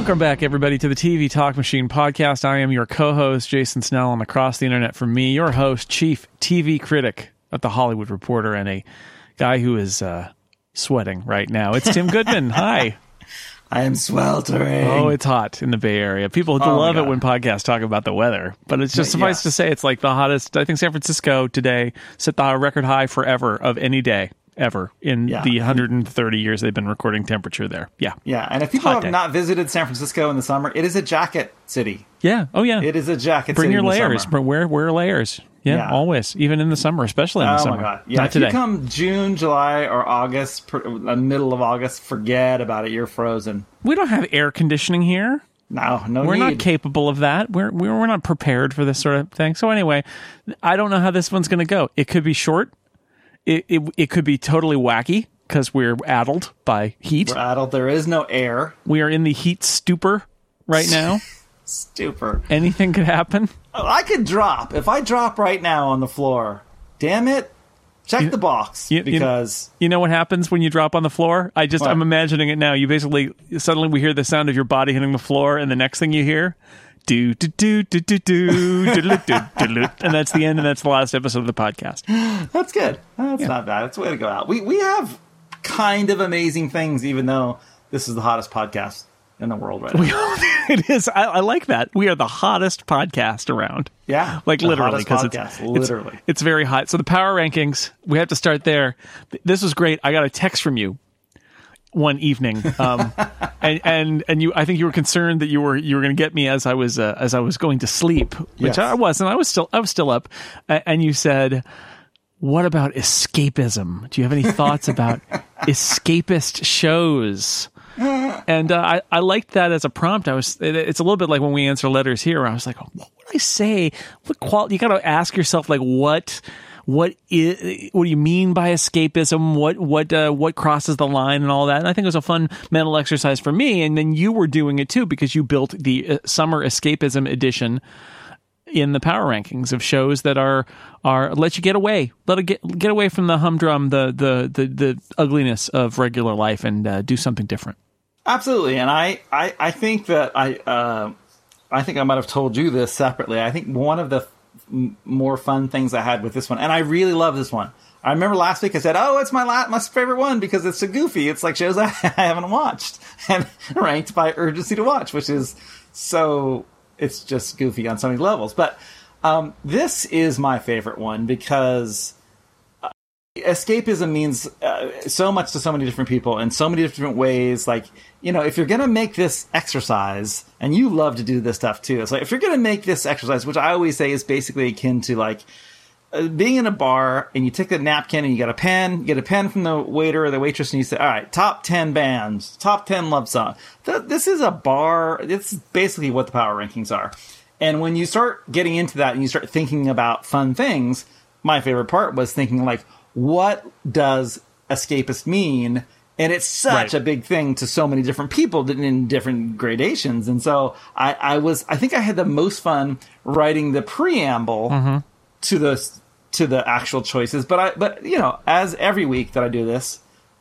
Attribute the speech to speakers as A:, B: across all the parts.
A: Welcome back, everybody, to the TV Talk Machine podcast. I am your co-host, Jason Snell, and across the internet from me, your host, chief TV critic at The Hollywood Reporter, and a guy who is sweating right now. It's Tim Goodman. Hi.
B: I am sweltering.
A: Oh, it's hot in the Bay Area. People love it when podcasts talk about the weather, but it's just suffice to say it's like the hottest. I think San Francisco today set the record high forever of any day ever in the 130 years they've been recording temperature there. Yeah.
B: Yeah. And if people have not visited San Francisco in the summer, it is a jacket city.
A: Yeah. Oh, yeah.
B: It is a jacket
A: Bring
B: city.
A: your layers. Wear layers. Yeah, always. Even in the summer, especially in the summer. Oh, my God.
B: Yeah. If you come June, July, or August, middle of August, forget about it. You're frozen.
A: We don't have air conditioning here.
B: No
A: We're not capable of that. We're not prepared for this sort of thing. So anyway, I don't know how this one's going to go. It could be short. It could be totally wacky because we're addled by heat.
B: We're addled. There is no air.
A: We are in the heat stupor right now.
B: Stupor.
A: Anything could happen.
B: I could drop. If I drop right now on the floor, damn it, check the box. Because
A: you know what happens when you drop on the floor? I'm imagining it now. You basically, suddenly we hear the sound of your body hitting the floor, and the next thing you hear, do do do do do do do, and that's the end, and that's the last episode of the podcast.
B: That's good. That's not bad. It's a way to go out. We have kind of amazing things, even though this is the hottest podcast in the world right now.
A: It is. I like that. We are the hottest podcast around.
B: Yeah,
A: like literally,
B: because
A: it's very hot. So the power rankings, we have to start there. This was great. I got a text from you one evening, and you. I think you were concerned that you were going to get me as I was going to sleep, which I wasn't. I was still up, and you said, "What about escapism? Do you have any thoughts about escapist shows?" And I liked that as a prompt. It's a little bit like when we answer letters here. Where I was like, what would I say? You got to ask yourself, like, what do you mean by escapism? What crosses the line and all that? And I think it was a fun mental exercise for me. And then you were doing it too, because you built the summer escapism edition in the power rankings of shows that are let you get away, get away from the humdrum, the ugliness of regular life, and do something different.
B: Absolutely. And I think that I think I might have told you this separately. I think one of the more fun things I had with this one, and I really love this one. I remember last week I said, "Oh, it's my favorite one because it's so goofy. It's like shows I haven't watched and ranked by urgency to watch, which is so." It's just goofy on so many levels. But this is my favorite one because escapism means so much to so many different people in so many different ways. Like, if you're going to make this exercise, and you love to do this stuff too. It's like, if you're going to make this exercise, which I always say is basically akin to like being in a bar and you take the napkin and you get a pen from the waiter or the waitress, and you say, all right, top 10 bands, top 10 love songs. This is a bar. It's basically what the power rankings are. And when you start getting into that and you start thinking about fun things, my favorite part was thinking like, what does escapist mean? And it's such a big thing to so many different people in different gradations. And so I think I had the most fun writing the preamble to the actual choices, but as every week that I do this,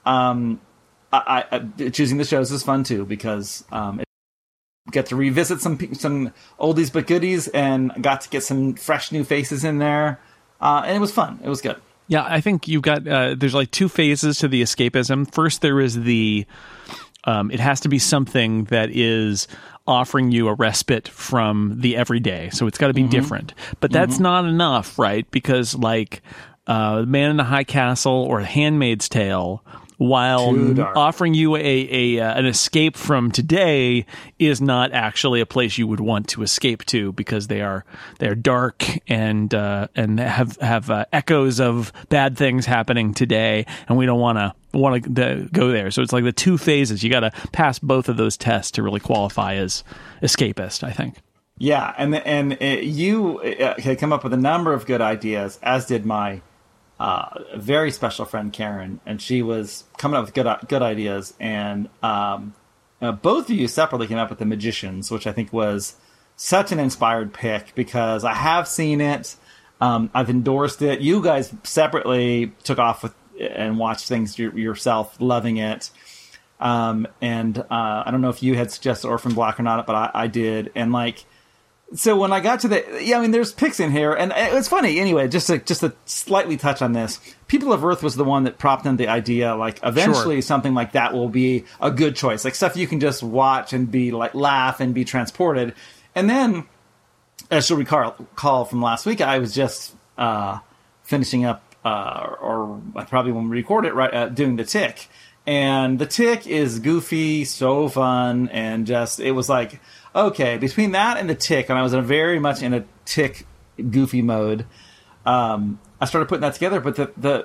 B: I choosing the shows is fun too, because get to revisit some oldies but goodies, and got to get some fresh new faces in there, and it was fun. It was good.
A: Yeah, I think you've got there's like two phases to the escapism. First, there is the it has to be something that is offering you a respite from the everyday. So it's got to be different. But that's not enough, right? Because like Man in the High Castle or Handmaid's Tale, while offering you an escape from today, is not actually a place you would want to escape to, because they are dark and have echoes of bad things happening today, and we don't want to go there. So it's like the two phases. You got to pass both of those tests to really qualify as escapist, I think.
B: Yeah, and you had come up with a number of good ideas, as did my very special friend Karen, and she was coming up with good ideas. And both of you separately came up with The Magicians, which I think was such an inspired pick, because I have seen it. I've endorsed it. You guys separately took off with and watched things yourself, loving it. And I don't know if you had suggested Orphan Black or not, but I did. And like, so when I got to there's picks in here, and it's funny anyway. Just to slightly touch on this, People of Earth was the one that propped in the idea. Like, eventually, something like that will be a good choice, like stuff you can just watch and be like laugh and be transported. And then, as you'll recall from last week, I was just finishing up, or probably when we record it, right, doing The Tick. And The Tick is goofy, so fun, and it was like, okay, between that and The Tick, and I was very much in a Tick goofy mode, I started putting that together. But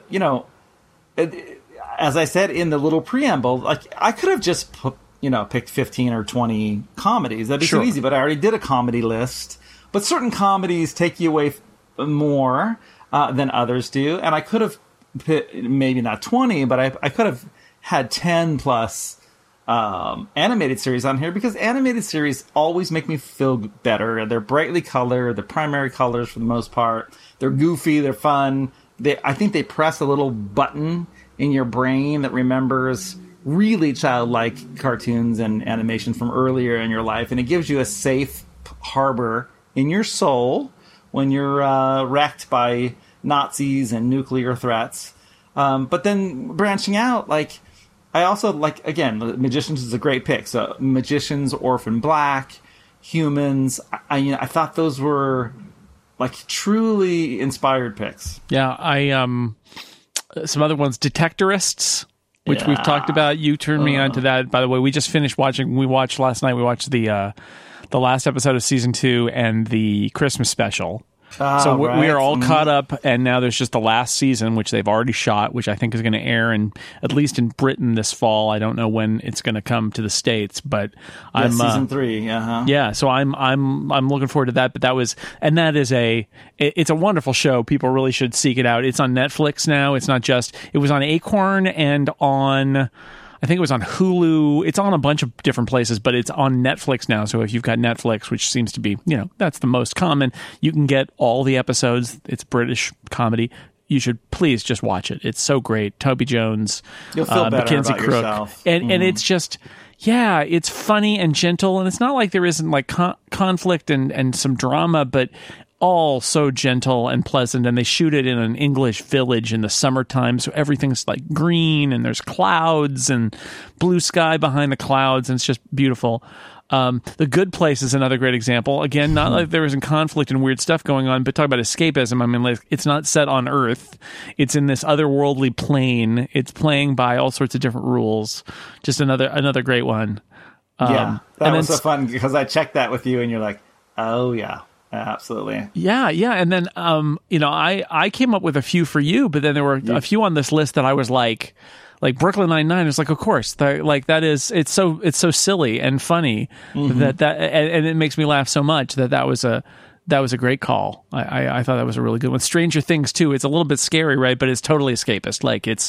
B: as I said in the little preamble, like, I could have just picked 15 or 20 comedies. That'd be so easy, but I already did a comedy list. But certain comedies take you away more than others do, and I could have picked, maybe not 20, but I could have had 10 plus animated series on here, because animated series always make me feel better. They're brightly colored, they're primary colors for the most part. They're goofy, they're fun. I think they press a little button in your brain that remembers really childlike cartoons and animation from earlier in your life, and it gives you a safe harbor in your soul when you're wrecked by Nazis and nuclear threats. But then branching out, like, I also like, again, Magicians is a great pick. So Magicians, Orphan Black, Humans. I thought those were like truly inspired picks.
A: Yeah, some other ones, Detectorists, which we've talked about. You turned me on to that. By the way, we just finished watching. We watched last night. We watched the last episode of season 2 and the Christmas special. So we are all caught up, and now there's just the last season, which they've already shot, which I think is going to air at least in Britain this fall. I don't know when it's going to come to the States, but I'm
B: season 3.
A: Yeah, so I'm looking forward to that. But it's a wonderful show. People really should seek it out. It's on Netflix now. It's not just. It was on Acorn and on, I think it was on Hulu. It's on a bunch of different places, but it's on Netflix now. So if you've got Netflix, which seems to be, that's the most common, you can get all the episodes. It's British comedy. You should please just watch it. It's so great. Toby Jones,
B: you'll feel better
A: Mackenzie
B: about
A: Crook,
B: yourself.
A: And it's just, it's funny and gentle, and it's not like there isn't like conflict and some drama, but all so gentle and pleasant. And they shoot it in an English village in the summertime, so everything's like green, and there's clouds and blue sky behind the clouds, and it's just beautiful. The Good Place is another great example. Again, not like there isn't conflict and weird stuff going on, but talk about escapism. I mean, like, it's not set on Earth. It's in this otherworldly plane. It's playing by all sorts of different rules. Just another great one.
B: That was so fun, because I checked that with you, and you're like, oh yeah. Absolutely.
A: Yeah. And then, I came up with a few for you, but then there were a few on this list that I was like Brooklyn Nine-Nine is like, of course, it's so silly and funny that and it makes me laugh so much that was a great call. I thought that was a really good one. Stranger Things too. It's a little bit scary, right? But it's totally escapist. Like, it's,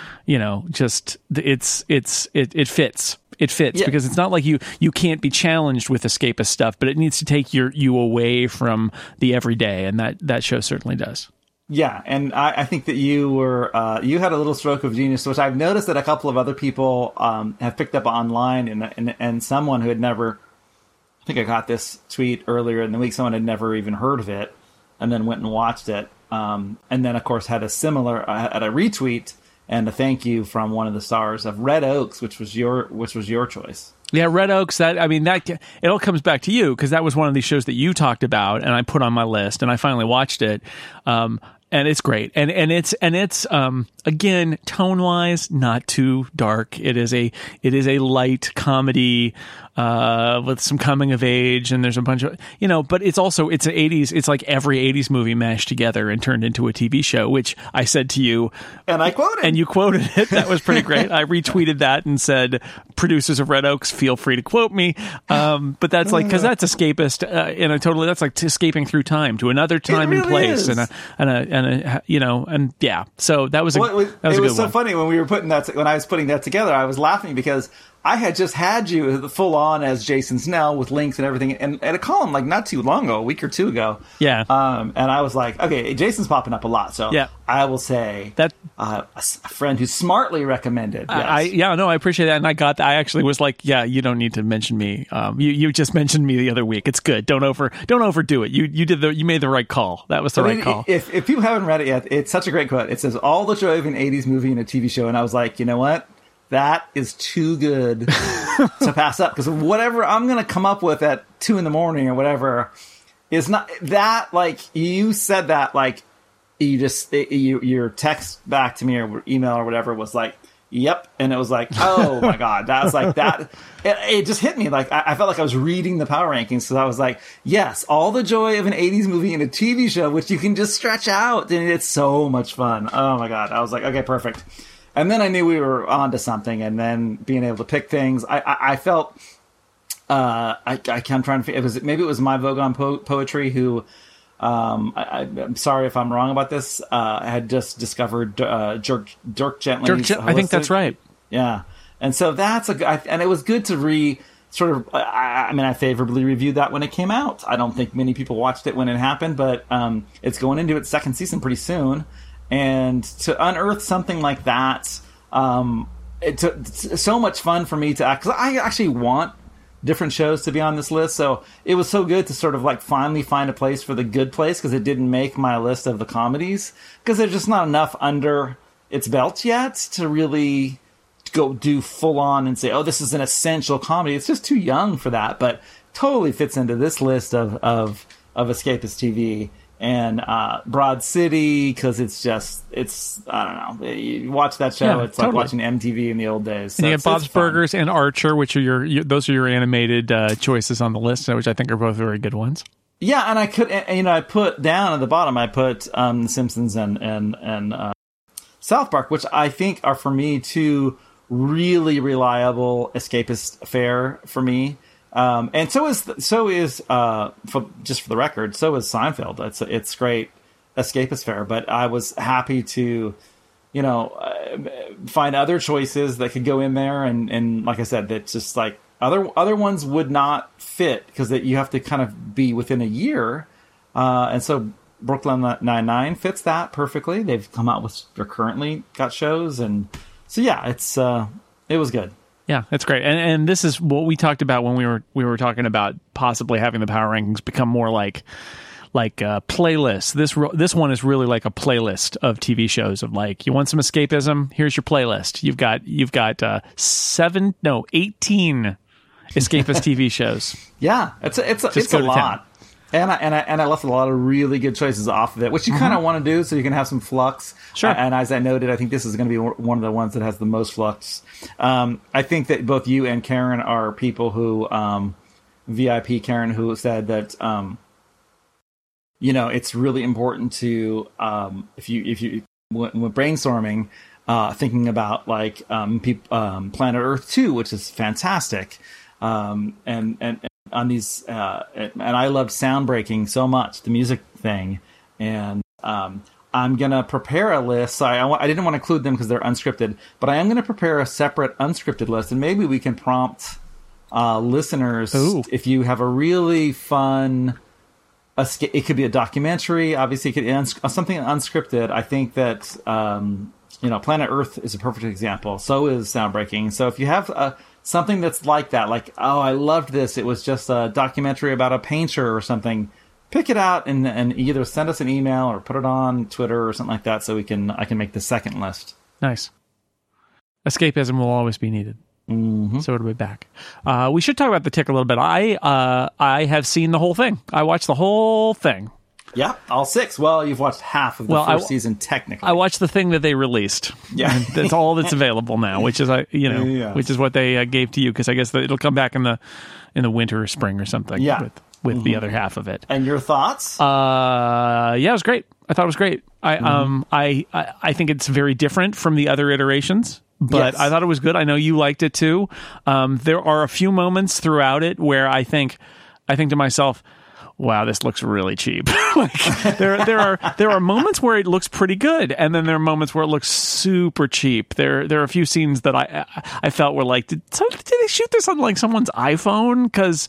A: it fits. It fits because it's not like you can't be challenged with escapist stuff, but it needs to take you away from the everyday, and that show certainly does.
B: Yeah, and I think that you had a little stroke of genius, which I've noticed that a couple of other people have picked up online, and someone who had never, I think I got this tweet earlier in the week, someone had never even heard of it, and then went and watched it, and then of course had a retweet and a thank you from one of the stars of Red Oaks, which was your choice.
A: Yeah, Red Oaks. It all comes back to you, because that was one of these shows that you talked about, and I put on my list, and I finally watched it. And it's great, and it's again, tone wise, not too dark. It is a light comedy with some coming of age, and there's a bunch of but it's an 80s. It's like every 80s movie mashed together and turned into a TV show, which I said to you,
B: and I quoted,
A: and you quoted it. That was pretty great. I retweeted that and said, "Producers of Red Oaks, feel free to quote me." But that's like, because that's escapist, that's like escaping through time to another time and place, is. and yeah. So that was it was
B: so funny when I was putting that together. I was laughing because I had just had you full on as Jason Snell with links and everything, and a column like not too long ago, a week or two ago.
A: Yeah.
B: And I was like, okay, Jason's popping up a lot, so
A: yeah.
B: I will say
A: that
B: a friend who smartly recommended. Yes.
A: I appreciate that, and I got that. I actually was like, yeah, you don't need to mention me. You just mentioned me the other week. It's good. Don't overdo it. You made the right call. That was the right call.
B: If people haven't read it yet, it's such a great quote. It says, "All the joy of an '80s movie and a TV show," and I was like, you know what? That is too good to pass up, because whatever I'm going to come up with at 2 a.m. or whatever is not that, like, you said that, like, your text back to me or email or whatever was like, yep. And it was like, oh my God, that was like that. It just hit me. Like, I felt like I was reading the power rankings. So I was like, yes, all the joy of an 80s movie and a TV show, which you can just stretch out. And it's so much fun. Oh my God. I was like, okay, perfect. And then I knew we were onto something, and then being able to pick things, I felt, I'm trying to, maybe it was my Vogon Poetry who, I'm sorry if I'm wrong about this, had just discovered, Dirk Gently's
A: I think that's right.
B: Yeah. And so that's and it was good to I favorably reviewed that when it came out. I don't think many people watched it when it happened, but, it's going into its second season pretty soon. And to unearth something like that, it's so much fun for me because I actually want different shows to be on this list. So it was so good to sort of like finally find a place for the good place, because it didn't make my list of the comedies, because there's just not enough under its belt yet to really go do full on and say, oh, this is an essential comedy. It's just too young for that, but totally fits into this list of escapist TV. And Broad City, because it's I don't know. You watch that show, it's like watching MTV in the old days. So
A: and you have Bob's Burgers and Archer, which are those are your animated choices on the list, which I think are both very good ones.
B: Yeah, and I put down at the bottom, I put The Simpsons and South Park, which I think are for me two really reliable escapist fare for me. And so is for the record, so is Seinfeld. It's great escapist fare, but I was happy to, find other choices that could go in there. And like I said, that just like other ones would not fit, because you have to kind of be within a year. And so Brooklyn Nine-Nine fits that perfectly. They've come out they're currently got shows. And so, yeah, it was good.
A: Yeah, that's great. And this is what we talked about when we were talking about possibly having the power rankings become more like playlists. This one is really like a playlist of TV shows of like, you want some escapism? Here's your playlist. You've got 18 escapist TV shows.
B: Yeah, it's a lot. And I left a lot of really good choices off of it, which you kind of want to do so you can have some flux.
A: Sure.
B: And as I noted, I think this is going to be one of the ones that has the most flux. I think that both you and Karen are people who, VIP Karen, who said that, it's really important to, if you when brainstorming, thinking about like Planet Earth 2, which is fantastic, and on these, and I loved Soundbreaking so much, the music thing, and I'm gonna prepare a list. So I didn't want to include them because they're unscripted, but I am gonna prepare a separate unscripted list, and maybe we can prompt listeners. Ooh. If you have a really fun. It could be a documentary. Obviously, it could be something unscripted. I think that Planet Earth is a perfect example. So is Soundbreaking. So if you have something that's like that, like, oh, I loved this, it was just a documentary about a painter or something, pick it out and either send us an email or put it on Twitter or something like that, so I can make the second list.
A: Nice. Escapism will always be needed.
B: Mm-hmm.
A: So it'll be back. We should talk about The Tick a little bit. I have seen the whole thing. I watched the whole thing.
B: Yeah, all 6. Well, you've watched half of the first season, technically.
A: I watched the thing that they released.
B: Yeah,
A: that's all that's available now, which is which is what they gave to you, because I guess it'll come back in the winter or spring or something.
B: Yeah,
A: with the other half of it.
B: And your thoughts?
A: Yeah, it was great. I thought it was great. I think it's very different from the other iterations. But yes. I thought it was good. I know you liked it too. There are a few moments throughout it where I think to myself, wow, this looks really cheap. Like there are moments where it looks pretty good, and then there are moments where it looks super cheap. There are a few scenes that I felt were like, did they shoot this on like someone's iPhone? Because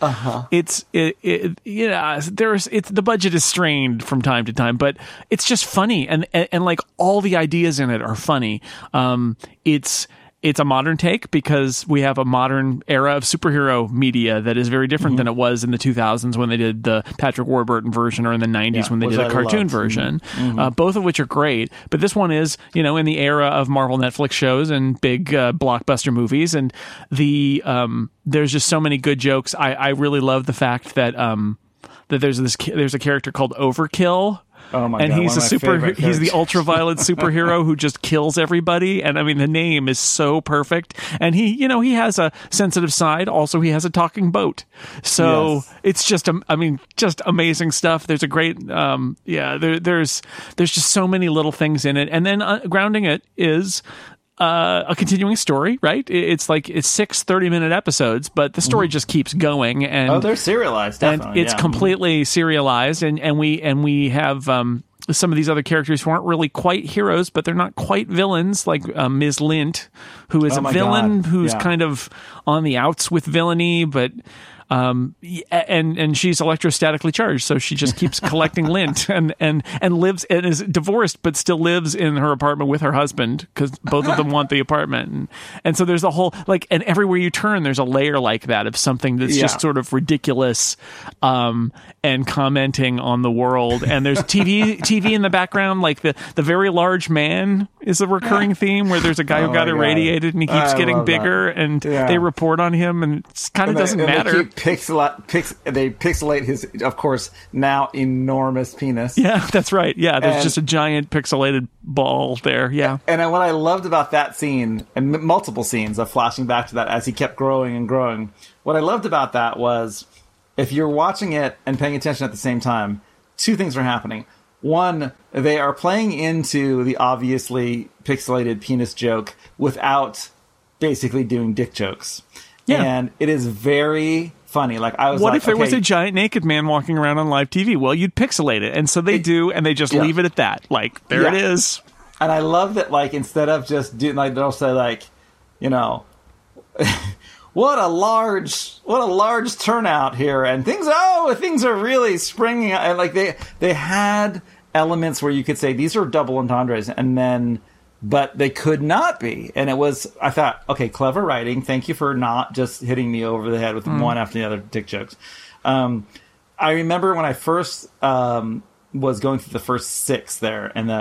A: the budget is strained from time to time, but it's just funny, and like all the ideas in it are funny. It's a modern take because we have a modern era of superhero media that is very different than it was in the 2000s when they did the Patrick Warburton version, or in the 90s when they did a cartoon version, both of which are great. But this one is, in the era of Marvel Netflix shows and big blockbuster movies, and there's just so many good jokes. I really love the fact that that there's a character called Overkill.
B: Oh my
A: and
B: God,
A: he's the ultraviolet superhero who just kills everybody. And I mean, the name is so perfect. And he has a sensitive side. Also, he has a talking boat. So it's just, just amazing stuff. There's a great, there's just so many little things in it. And then grounding it is a continuing story, right? It's 6 30-minute episodes, but the story just keeps going. And
B: they're serialized, definitely.
A: And it's completely serialized, and we have some of these other characters who aren't really quite heroes, but they're not quite villains, like Ms. Lint, who is a villain who's kind of on the outs with villainy, but and she's electrostatically charged, so she just keeps collecting lint and lives and is divorced, but still lives in her apartment with her husband because both of them want the apartment, and so there's a whole and everywhere you turn, there's a layer like that of something that's just sort of ridiculous, and commenting on the world, and there's TV in the background, like the very large man is a recurring theme where there's a guy who got irradiated and he keeps getting bigger, and they report on him, and it kind of doesn't matter.
B: They pixelate his, of course, now enormous penis.
A: Yeah, that's right. Yeah, there's just a giant pixelated ball there. Yeah.
B: And what I loved about that scene, and multiple scenes of flashing back to that as he kept growing and growing, what I loved about that was, if you're watching it and paying attention at the same time, two things are happening. One, they are playing into the obviously pixelated penis joke without basically doing dick jokes. Yeah. And it is very funny. Like, I was
A: what if there was a giant naked man walking around on live TV? Well, you'd pixelate it. And so they do, and they just leave it at that. Like, there it is.
B: And I love that, like, instead of just doing, like, they'll say, like, what a large turnout here, and things are really springing out. And like they had elements where you could say these are double entendres, but they could not be. And I thought, okay, clever writing. Thank you for not just hitting me over the head with one after the other dick jokes. I remember when I first was going through the first 6 there, and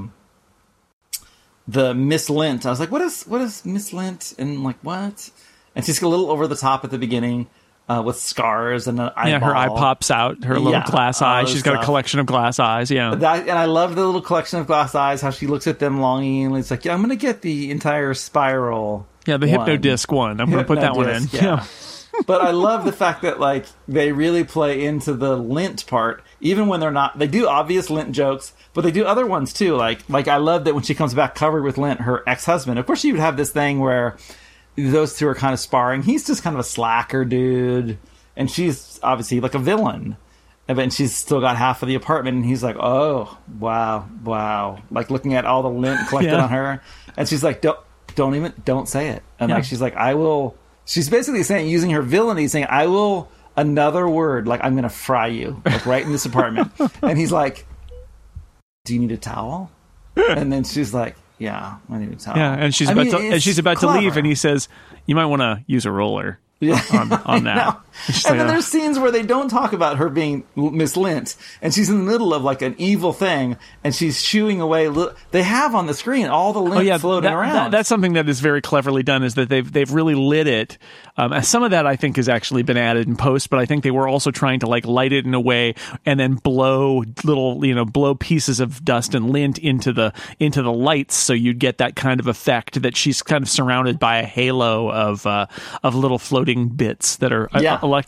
B: the Miss Lint. I was like, what is Miss Lint? And like, what? And she's a little over the top at the beginning with scars and an eyeball.
A: Yeah, her eye pops out, her little glass eye. She's got a collection of glass eyes, and
B: I love the little collection of glass eyes, how she looks at them longingly. It's like, I'm going to get the entire spiral.
A: Yeah, the Hypnodisc one. I'm going to put that one in. Yeah.
B: But I love the fact that, like, they really play into the lint part, even when they're not. They do obvious lint jokes, but they do other ones, too. Like I love that when she comes back covered with lint, her ex-husband. Of course, she would have this thing where those two are kind of sparring. He's just kind of a slacker dude, and she's obviously like a villain, and she's still got half of the apartment, and he's like, oh, wow, like looking at all the lint collected on her, and she's like, don't say it. And like, she's like, I will. She's basically saying, using her villainy, saying, I will, another word, like, I'm going to fry you, like, right in this apartment. And he's like, do you need a towel? And then she's like, yeah, I need a towel.
A: Yeah, and she's about to leave, and he says, you might want to use a roller on that.
B: And then there's scenes where they don't talk about her being Miss Lint, and she's in the middle of like an evil thing, and she's shooing away. They have on the screen all the lint floating around.
A: That's something that is very cleverly done, is that they've really lit it. Some of that I think has actually been added in post, but I think they were also trying to like light it in a way and then blow pieces of dust and lint into the lights, so you'd get that kind of effect that she's kind of surrounded by a halo of little floating bits that are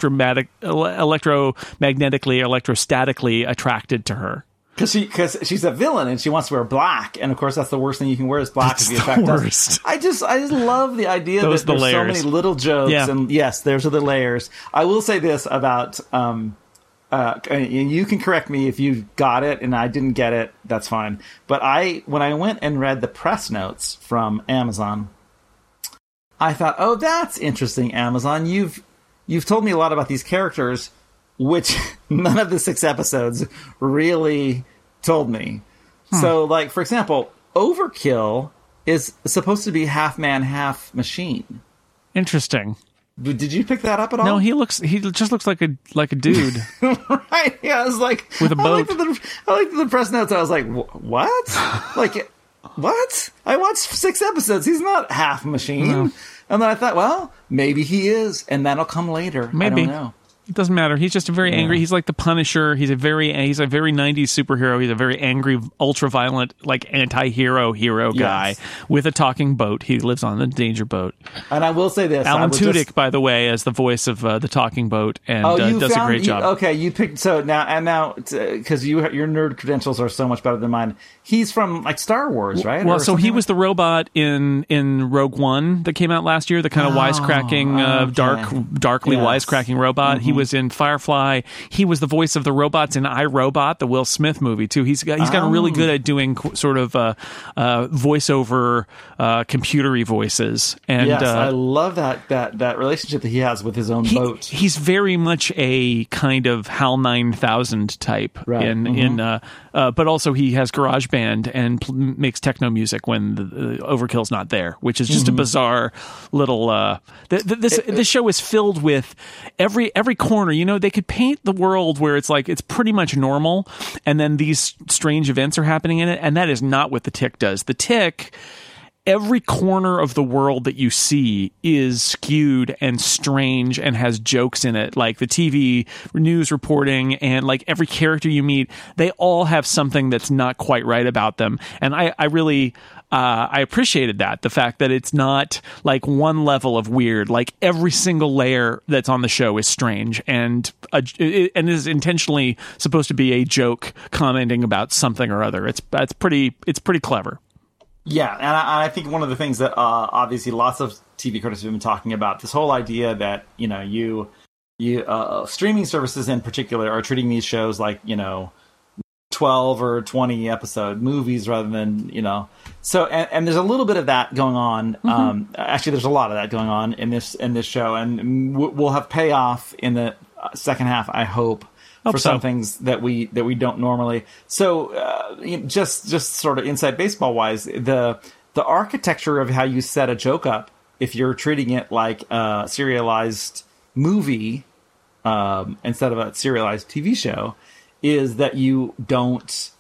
A: electrostatically attracted to her.
B: Because she's a villain and she wants to wear black, and of course that's the worst thing you can wear is black.
A: That's the worst.
B: I just love the idea that there's so many little jokes, and yes, those are the layers. I will say this about and you can correct me if you got it and I didn't get it, that's fine. But when I went and read the press notes from Amazon, I thought, oh, that's interesting, Amazon. You've told me a lot about these characters, which none of the 6 episodes really told me. So, like, for example, Overkill is supposed to be half man, half machine.
A: Interesting.
B: Did you pick that up at all?
A: No, he just looks like a dude.
B: Right? Yeah, I was like,
A: with a boat.
B: I looked at the press notes. I was like, what? Like, what? I watched 6 episodes. He's not half machine. No. And then I thought, well, maybe he is, and that'll come later.
A: Maybe.
B: I don't know.
A: It doesn't matter. He's just a very angry. He's like the Punisher. He's a very 90s superhero. He's a very angry, ultra-violent, like anti-hero guy with a talking boat. He lives on the danger boat.
B: And I will say this.
A: Alan Tudyk, by the way, as the voice of the talking boat, and does a great job.
B: Okay, you picked now because your nerd credentials are so much better than mine. He's from like Star Wars, right?
A: Well, so he was the robot in Rogue One that came out last year. The kind of wisecracking, darkly wisecracking robot. Mm-hmm. He was in Firefly. He was the voice of the robots in iRobot, the Will Smith movie too. He's gotten really good at doing sort of voiceover, computery voices. And
B: yes, I love that relationship that he has with his own boat.
A: He's very much a kind of HAL 9000 type, right. But also he has GarageBand and makes techno music when the Overkill's not there, which is just a bizarre little. This show is filled with every corner. You know, they could paint the world where it's like it's pretty much normal, and then these strange events are happening in it, and that is not what The Tick does. The Tick, every corner of the world that you see is skewed and strange and has jokes in it, like the TV news reporting and like every character you meet, they all have something that's not quite right about them. And I really I appreciated that, the fact that it's not like one level of weird. Like every single layer that's on the show is strange and is intentionally supposed to be a joke commenting about something or other. It's pretty clever.
B: Yeah, and I think one of the things that obviously lots of TV critics have been talking about, this whole idea that you streaming services in particular are treating these shows like 12 or 20 episode movies rather than so and there's a little bit of that going on. Actually, there's a lot of that going on in this show, and we'll have payoff in the second half, I hope. For some things that we don't normally. So just sort of inside baseball wise, the architecture of how you set a joke up, if you're treating it like a serialized movie instead of a serialized TV show, is that you don't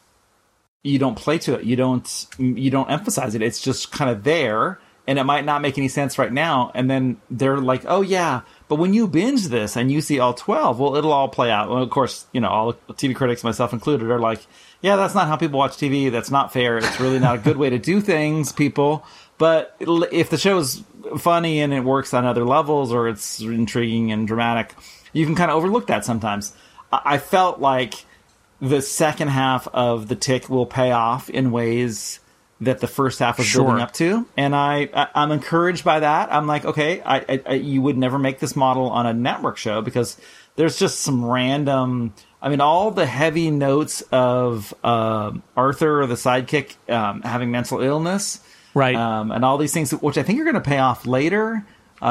B: play to it. You don't emphasize it. It's just kind of there, and it might not make any sense right now. And then they're like, oh yeah, but when you binge this and you see all 12, well, it'll all play out. Well, of course, all the TV critics, myself included, are like, yeah, that's not how people watch TV. That's not fair. It's really not a good way to do things, people. But if the show is funny and it works on other levels, or it's intriguing and dramatic, you can kind of overlook that sometimes. I felt like the second half of The Tick will pay off in ways that the first half was building up to, and I'm encouraged by that. I'm like, okay, you would never make this model on a network show because there's just some random. I mean, all the heavy notes of Arthur, the sidekick, having mental illness,
A: right,
B: and all these things, which I think are going to pay off later.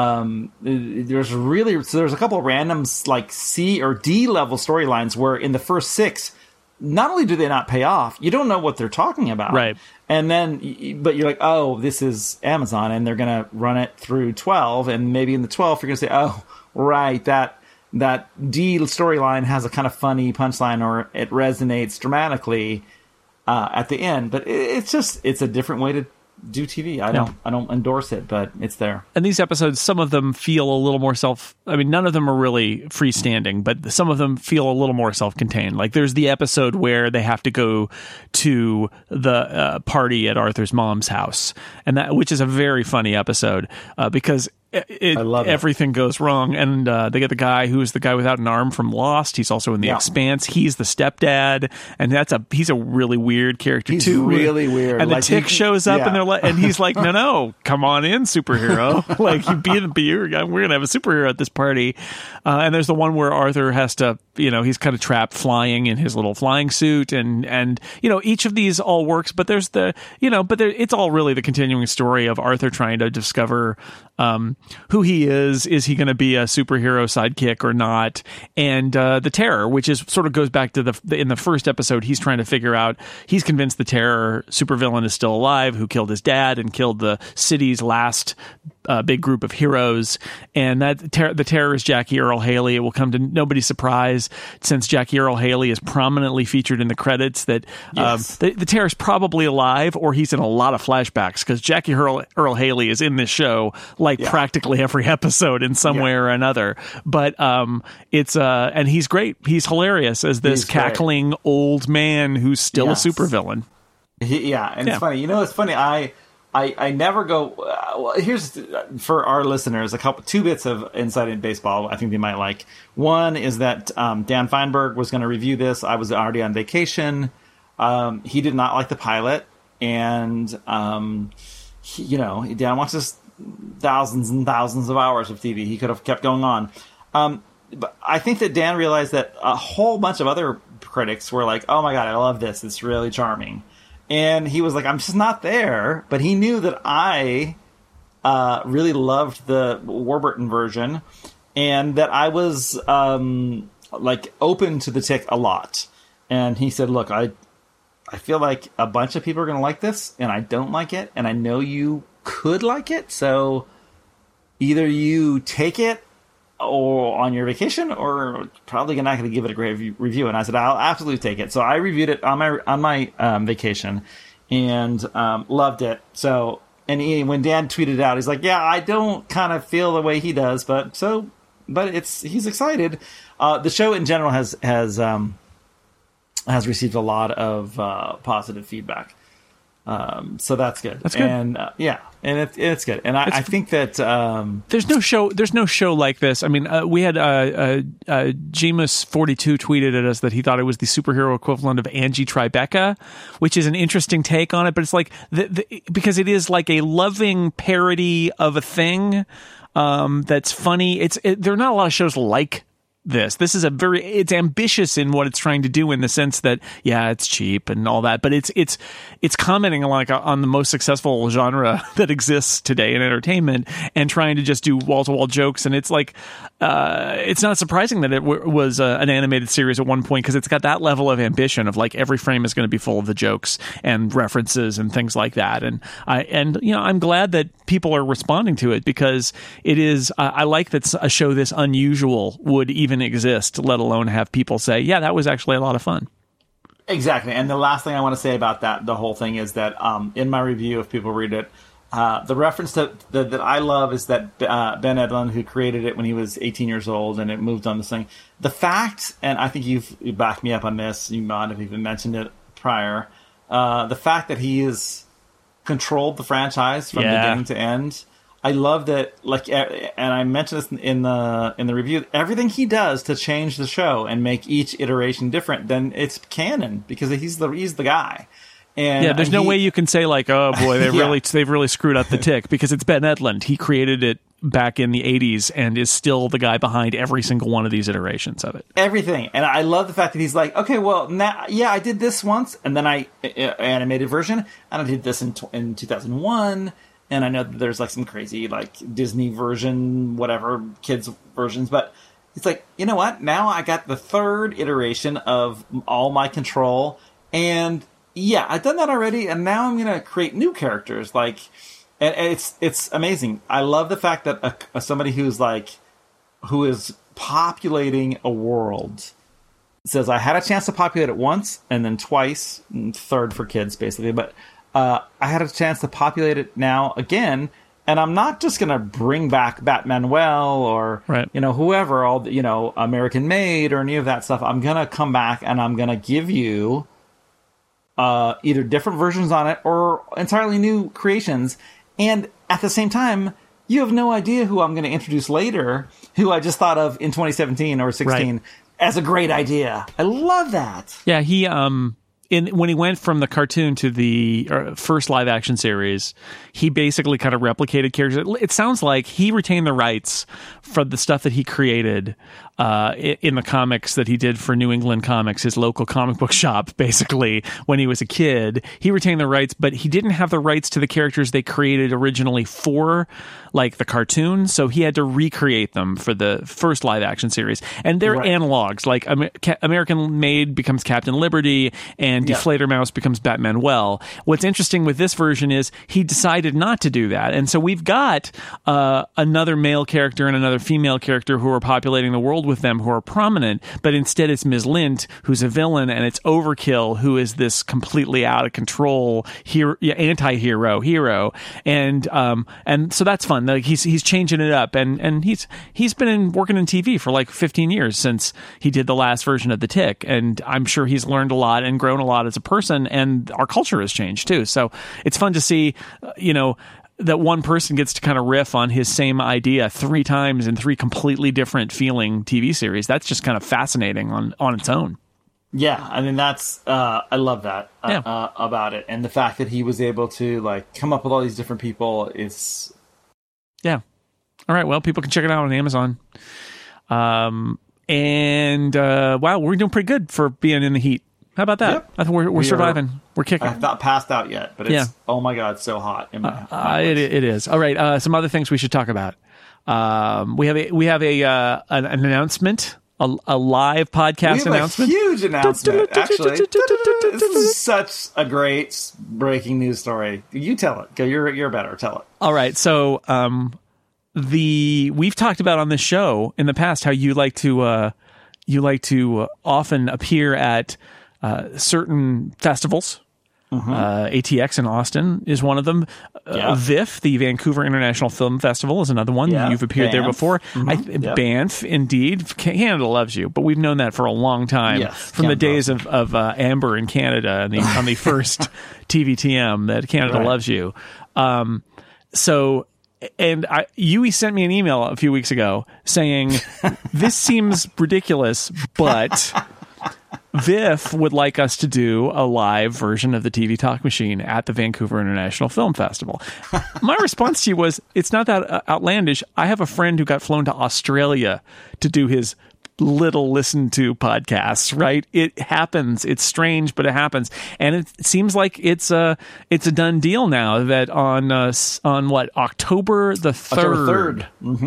B: There's a couple of random like C or D level storylines where in the first 6. Not only do they not pay off, you don't know what they're talking about.
A: Right.
B: And then, but you're like, oh, this is Amazon, and they're going to run it through 12, and maybe in the 12th you're going to say, oh, right, that D storyline has a kind of funny punchline, or it resonates dramatically at the end. But it's a different way to do TV. I don't endorse it, but it's there.
A: And these episodes, some of them feel a little more none of them are really freestanding, but some of them feel a little more self-contained. Like there's the episode where they have to go to the party at Arthur's mom's house, and which is a very funny episode because
B: I love it.
A: Everything goes wrong, and they get the guy who's the guy without an arm from Lost. He's also in The Expanse. He's the stepdad, and he's a really weird character too.
B: Really weird.
A: And the Tick shows up, and they're like, and he's like, no, come on in, superhero. Like, we're gonna have a superhero at this party. And there's the one where Arthur has to, he's kind of trapped flying in his little flying suit, and each of these all works, but there's it's all really the continuing story of Arthur trying to discover who he is he going to be a superhero sidekick or not, and the Terror, which is sort of goes back to in the first episode, he's trying to figure out, he's convinced the Terror supervillain is still alive, who killed his dad and killed the city's last big group of heroes, and that the Terror is Jackie Earle Haley. It will come to nobody's surprise, since Jackie Earle Haley is prominently featured in the credits, that the Terror is probably alive, or he's in a lot of flashbacks, because Jackie Earle Haley is in this show practically every episode in some way or another. But it's and he's great. He's hilarious as this cackling old man who's still a supervillain.
B: And it's funny. It's funny. I never go. Well, here's for our listeners two bits of insight in baseball I think they might like. One is that Dan Feinberg was going to review this. I was already on vacation. He did not like the pilot, and Dan watches thousands and thousands of hours of TV. He could have kept going on. But I think that Dan realized that a whole bunch of other critics were like, "Oh my God, I love this. It's really charming." And he was like, I'm just not there. But he knew that I really loved the Warburton version, and that I was open to the Tick a lot. And he said, look, I feel like a bunch of people are going to like this, and I don't like it, and I know you could like it. So either you take it or on your vacation, or probably not going to give it a great review. And I said, I'll absolutely take it. So I reviewed it on my vacation, and loved it. So, and when Dan tweeted it out, he's like, yeah, I don't kind of feel the way he does, but he's excited. The show in general has received a lot of positive feedback. So that's good. That's good. And and it's good. And I think that
A: there's no show like this. I mean, we had Jemus42 tweeted at us that he thought it was the superhero equivalent of Angie Tribeca, which is an interesting take on it. But it's like because it is like a loving parody of a thing that's funny. There are not a lot of shows like this is it's ambitious in what it's trying to do, in the sense that it's cheap and all that, but it's commenting on the most successful genre that exists today in entertainment, and trying to just do wall-to-wall jokes. And it's like it's not surprising that it was an animated series at one point, because it's got that level of ambition of every frame is going to be full of the jokes and references and things like that. And I'm glad that people are responding to it, because it is I like that a show this unusual would even exist, let alone have people say, yeah, that was actually a lot of fun.
B: Exactly. And the last thing I want to say about the whole thing is that in my review, if people read it, the reference that I love is that Ben Edlund, who created it when he was 18 years old, and it moved on this thing. The fact, and I think you've backed me up on this, you might have even mentioned it prior, the fact that he has controlled the franchise from beginning to end. I love that, and I mentioned this in the review, everything he does to change the show and make each iteration different, then it's canon, because he's the guy. And
A: there's no way you can say oh boy, they've really screwed up the Tick, because it's Ben Edlund. He created it back in the 80s and is still the guy behind every single one of these iterations of it.
B: Everything. And I love the fact that he's like, okay, well, now, I did this once, and then I animated version, and I did this in 2001. And I know that there's some crazy Disney version, whatever, kids versions, but it's you know what? Now I got the third iteration of all my control, and I've done that already, and now I'm gonna create new characters. And it's amazing. I love the fact that somebody who is populating a world says, I had a chance to populate it once, and then twice, and third for kids, basically, but I had a chance to populate it now again, and I'm not just going to bring back Batmanuel or whoever, American Made or any of that stuff. I'm going to come back, and I'm going to give you either different versions on it or entirely new creations. And at the same time, you have no idea who I'm going to introduce later, who I just thought of in 2017 or 16
A: Right.
B: as a great idea. I love that.
A: Yeah, he when he went from the cartoon to the first live action series, he basically kind of replicated characters. It sounds like he retained the rights for the stuff that he created in the comics that he did for New England Comics, his local comic book shop, basically, when he was a kid. He retained the rights, but he didn't have the rights to the characters they created originally for, like, the cartoon, so he had to recreate them for the first live-action series. And they're analogs, like American Made becomes Captain Liberty, and Deflator Mouse becomes Batman Well. What's interesting with this version is he decided not to do that, and so we've got another male character and another female character who are populating the world with them, who are prominent, but instead it's Ms. Lint, who's a villain, and it's Overkill, who is this completely out of control anti-hero, and so that's fun. Like he's changing it up, and he's been working in TV for like 15 years since he did the last version of The Tick, and I'm sure he's learned a lot and grown a lot as a person, and our culture has changed too. So it's fun to see, that one person gets to kind of riff on his same idea 3 times in 3 completely different feeling TV series. That's just kind of fascinating on its own.
B: Yeah, I mean, that's I love that about it, and the fact that he was able to like come up with all these different people is
A: all right. Well, people can check it out on Amazon. And wow, we're doing pretty good for being in the heat. How about that?
B: Yep.
A: I think we're surviving. We're kicking.
B: I've not passed out yet, but it's oh my god, so hot in my
A: it is. All right, some other things we should talk about. We have an announcement, a live podcast announcement.
B: A huge announcement. Actually, this is such a great breaking news story. You tell it. Go. You're better. Tell it.
A: All right. So we've talked about on this show in the past how you like to often appear at certain festivals. ATX in Austin is one of them. VIFF, the Vancouver International Film Festival, is another one. You've appeared there before. Banff, indeed. Canada loves you, but we've known that for a long time, from the days of Amber in Canada and on the first TVTM that Canada loves you. Yui sent me an email a few weeks ago saying, this seems ridiculous, but VIFF would like us to do a live version of the TV Talk Machine at the Vancouver International Film Festival. My response to you was, it's not that outlandish. I have a friend who got flown to Australia to do his little listened to podcasts, right? It happens. It's strange, but it happens. And it seems like it's a done deal now that on October the 3rd,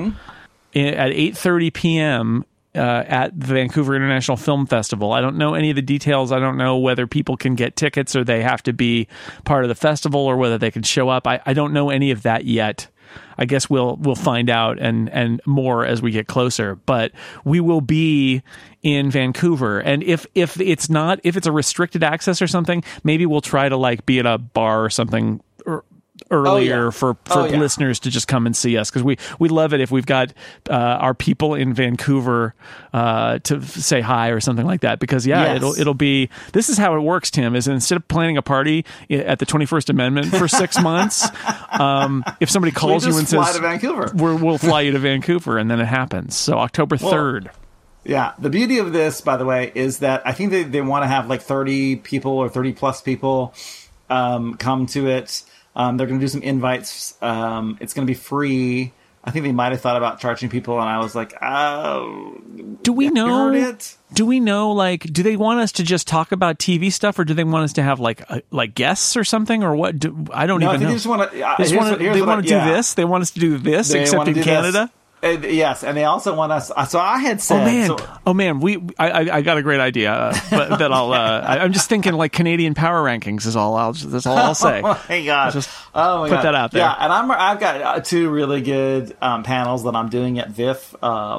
A: at 8:30 p.m., at the Vancouver International Film Festival. I don't know any of the details. I don't know whether people can get tickets or they have to be part of the festival or whether they can show up. I don't know any of that yet. I guess we'll find out and more as we get closer. But we will be in Vancouver, and if it's a restricted access or something, maybe we'll try to like be at a bar or something earlier for listeners to just come and see us, because we love it if we've got our people in Vancouver to say hi or something like that, because it'll be, this is how it works, Tim, is instead of planning a party at the 21st Amendment for 6 months, if somebody calls you and says we'll fly you to Vancouver, and then it happens. So October 3rd.
B: Yeah, the beauty of this, by the way, is that I think they want to have like 30 people or 30 plus people come to it. They're going to do some invites. It's going to be free. I think they might have thought about charging people, and I was like, "Oh,
A: do we know?
B: Heard it?
A: Do we know? Like, do they want us to just talk about TV stuff, or do they want us to have like guests or something, or what? I don't even know.
B: They just want to.
A: They want to do this. They want us to do this, except in Canada.
B: Yes, and they also want us. So I had said,
A: "Oh man, I got a great idea." But that I'm just thinking like Canadian power rankings is all. That's all I'll say.
B: Oh my god!
A: Just put that out there.
B: Yeah, and I've got 2 really good panels that I'm doing at VIFF.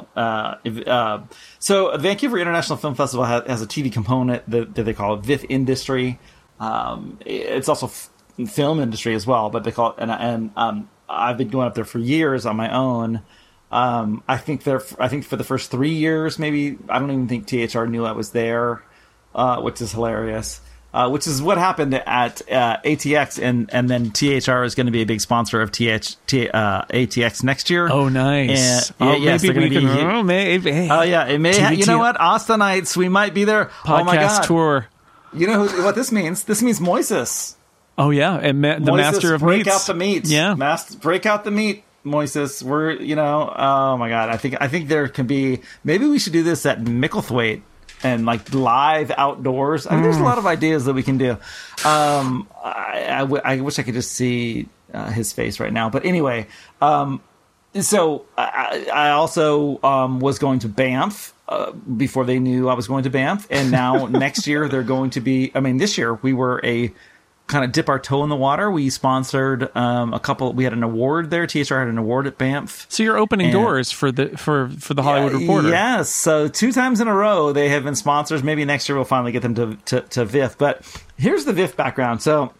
B: So Vancouver International Film Festival has a TV component that they call it VIFF Industry. It's also film industry as well, but they call it and I've been going up there for years on my own. I think for the first 3 years, maybe, I don't even think THR knew I was there, which is hilarious. which is what happened at ATX, and then THR is going to be a big sponsor of ATX next year.
A: Oh, nice.
B: And, yes,
A: maybe we can.
B: Maybe. Oh, yeah. It may. You know what? Austinites, we might be there.
A: Podcast
B: oh my God.
A: tour.
B: You know what this means? This means Moises.
A: Oh yeah, and the
B: Moises,
A: master of
B: break
A: meats.
B: out the meat.
A: Yeah,
B: break out the meat, Moises. We're oh my God. I think there can be. Maybe we should do this at Micklethwaite and like live outdoors. I mean, there's a lot of ideas that we can do. I wish I could just see his face right now. But anyway, so I also was going to Banff. Before they knew I was going to Banff, and now next year they're going to be. I mean, this year we were kind of dip our toe in the water. We sponsored a couple. We had an award there. THR had an award at Banff.
A: So you're opening doors for the Hollywood Reporter.
B: Yes. So 2 times in a row they have been sponsors. Maybe next year we'll finally get them to VIF. But here's the VIF background. So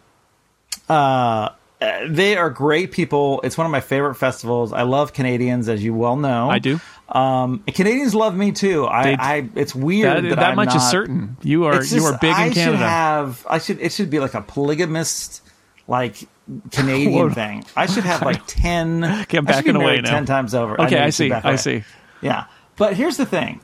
B: they are great people. It's one of my favorite festivals. I love Canadians, as you well know.
A: I do.
B: Canadians love me too. It's weird that I'm
A: much
B: not,
A: is certain. You are big in Canada.
B: It should be like a polygamist, like Canadian thing. I should have like 10.
A: Okay, I'm backing away now.
B: 10 times over.
A: Okay, I see.
B: Yeah, but here's the thing.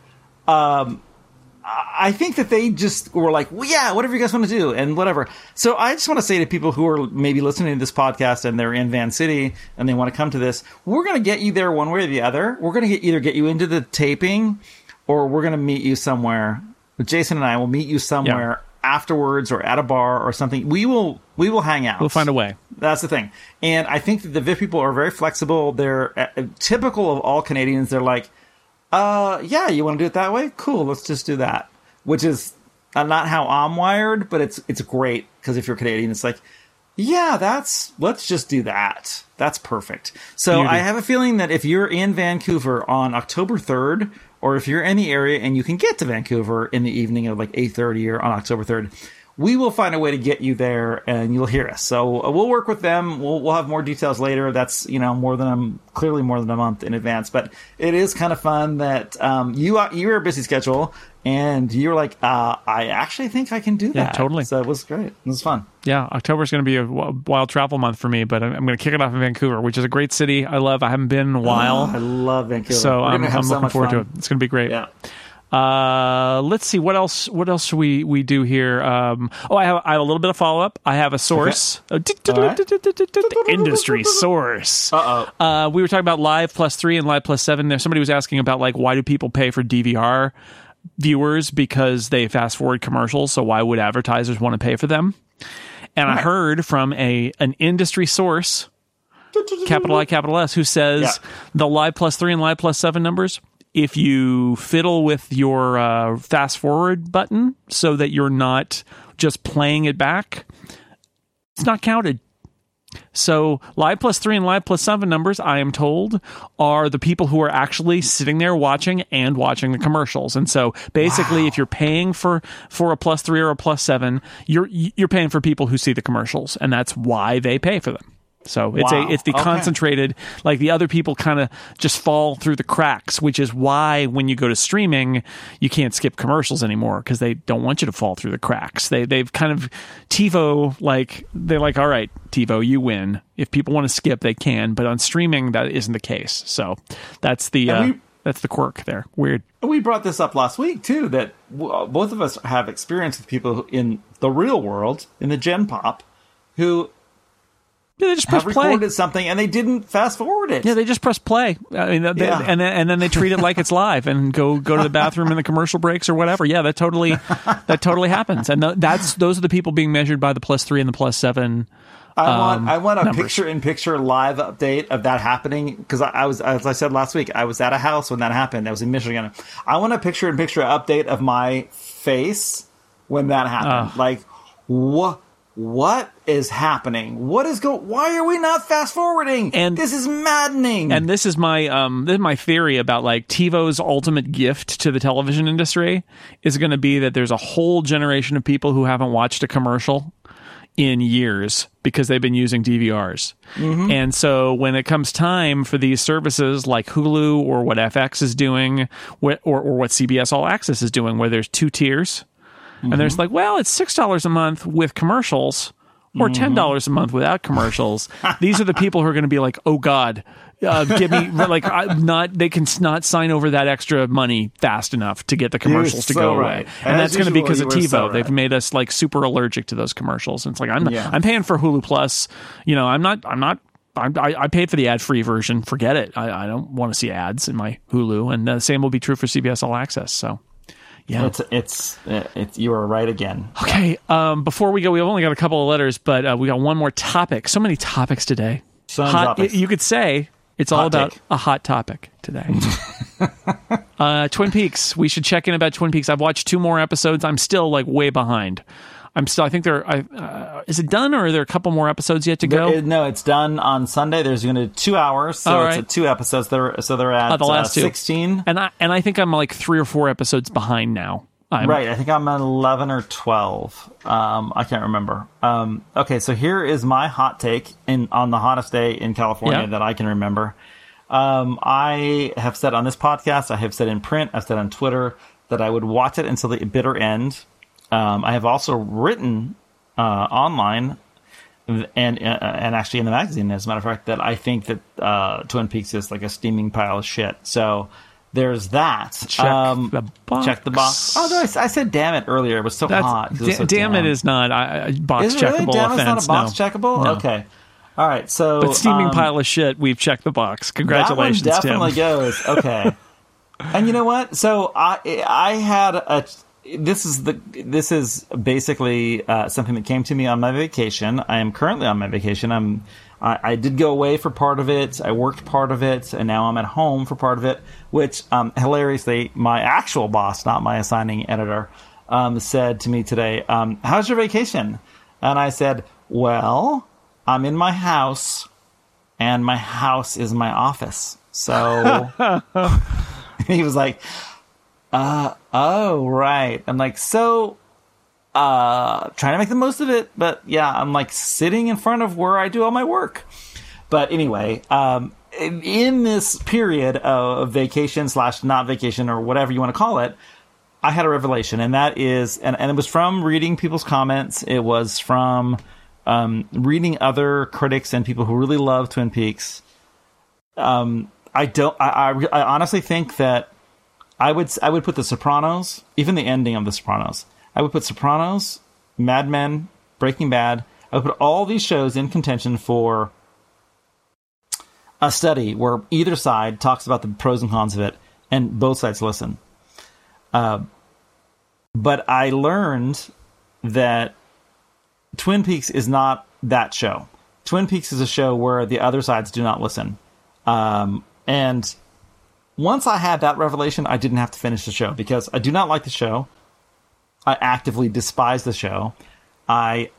B: I think that they just were like, well, yeah, whatever you guys want to do and whatever. So I just want to say to people who are maybe listening to this podcast and they're in Van City and they want to come to this, we're going to get you there one way or the other. We're going to either get you into the taping or we're going to meet you somewhere. Jason and I will meet you somewhere afterwards or at a bar or something. We will hang out.
A: We'll find a way.
B: That's the thing. And I think that the VIF people are very flexible. They're typical of all Canadians. They're like, yeah, you want to do it that way? Cool, let's just do that. Which is not how I'm wired, but it's great because if you're Canadian, it's like, yeah, let's just do that. That's perfect. So I have a feeling that if you're in Vancouver on October 3rd, or if you're in the area and you can get to Vancouver in the evening of like 8:30 or on October 3rd, we will find a way to get you there and you'll hear us. So we'll work with them. We'll have more details later. That's, clearly more than a month in advance, but it is kind of fun that, you're a busy schedule and you're like, I actually think I can do that.
A: Yeah, totally.
B: So it was great. It was fun.
A: Yeah. October is going to be a wild travel month for me, but I'm going to kick it off in Vancouver, which is a great city. I haven't been in a while.
B: I love Vancouver.
A: So I'm looking forward to it. It's going to be great.
B: Yeah.
A: Let's see what else should we do here. I have a little bit of follow up. I have a source, industry source. We were talking about Live Plus 3 and Live Plus 7 there. Somebody was asking about like, why do people pay for DVR viewers? Because they fast forward commercials. So why would advertisers want to pay for them? And I heard from an industry source, capital I, capital S, who says the Live Plus 3 and Live Plus 7 numbers, if you fiddle with your fast forward button so that you're not just playing it back, it's not counted. So Live Plus 3 and Live Plus 7 numbers, I am told, are the people who are actually sitting there watching the commercials. And so basically, if you're paying for a Plus 3 or a Plus 7, you're paying for people who see the commercials, and that's why they pay for them. So it's the concentrated, like the other people kind of just fall through the cracks, which is why when you go to streaming, you can't skip commercials anymore because they don't want you to fall through the cracks. They've kind of TiVo, they're like, all right, TiVo, you win. If people want to skip, they can, but on streaming, that isn't the case. So that's the quirk there. Weird.
B: We brought this up last week too, that both of us have experience with people in the real world, in the Gen Pop, who
A: they just press play.
B: Recorded something and they didn't fast forward it.
A: Yeah, they just press play. I mean, and then they treat it like it's live and go to the bathroom in the commercial breaks or whatever. Yeah, that totally happens. And those are the people being measured by the Plus 3 and the Plus 7.
B: I want a
A: numbers.
B: picture-in-picture live update of that happening because I was, as I said last week, I was at a house when that happened. I was in Michigan. I want a picture-in-picture update of my face when that happened. Like, what is happening? Why are we not fast forwarding? And this is maddening.
A: And this is my theory about like TiVo's ultimate gift to the television industry is going to be that there's a whole generation of people who haven't watched a commercial in years because they've been using DVRs. Mm-hmm. And so when it comes time for these services like Hulu or what FX is doing or what CBS All Access is doing, where there's 2 tiers, and there's like, well, it's $6 a month with commercials, or $10 a month without commercials. These are the people who are going to be like, oh God, give me like they can not sign over that extra money fast enough to get the commercials to go away, and that's going to be because of TiVo. So They've made us like super allergic to those commercials. And it's like I'm paying for Hulu Plus. I paid for the ad-free version. Forget it. I don't want to see ads in my Hulu, and the same will be true for CBS All Access. So. Yeah,
B: it's you are right again.
A: Okay, before we go, we've only got a couple of letters, but we got one more topic. So many topics today. You could say it's all about a hot topic today. Twin Peaks. We should check in about Twin Peaks. I've watched 2 more episodes. I'm still like way behind. I think is it done, or are there a couple more episodes yet to go?
B: No, it's done on Sunday. There's going to be 2 hours, so it's 2 episodes. They're at
A: the last
B: 16.
A: And I think I'm like 3 or 4 episodes behind now.
B: Right, I think I'm at 11 or 12. I can't remember. Okay, so here is my hot take on the hottest day in California that I can remember. I have said on this podcast, I have said in print, I've said on Twitter that I would watch it until the bitter end. I have also written online and actually in the magazine, as a matter of fact, that I think that Twin Peaks is like a steaming pile of shit. So there's that.
A: Check the box.
B: Check the box. Oh, no, I said damn it earlier. It was so hot.
A: Damn it is not box checkable
B: really? Damn
A: offense.
B: It's not a box checkable?
A: No.
B: Okay. All right. So,
A: but steaming pile of shit, we've checked the box. Congratulations,
B: that one definitely
A: Tim.
B: goes. Okay. And you know what? So I had this is basically something that came to me on my vacation. I am currently on my vacation. I did go away for part of it. I worked part of it, and now I'm at home for part of it. Which hilariously, my actual boss, not my assigning editor, said to me today, "How's your vacation?" And I said, "Well, I'm in my house, and my house is my office." So he was like, oh, right. I'm like, so, trying to make the most of it. But yeah, I'm like sitting in front of where I do all my work. But anyway, in this period of vacation / not vacation or whatever you want to call it, I had a revelation. And that is, and it was from reading people's comments. It was from reading other critics and people who really love Twin Peaks. I honestly think that I would put The Sopranos, even the ending of The Sopranos. I would put Sopranos, Mad Men, Breaking Bad. I would put all these shows in contention for a study where either side talks about the pros and cons of it, and both sides listen. But I learned that Twin Peaks is not that show. Twin Peaks is a show where the other sides do not listen. And once I had that revelation, I didn't have to finish the show because I do not like the show. I actively despise the show. I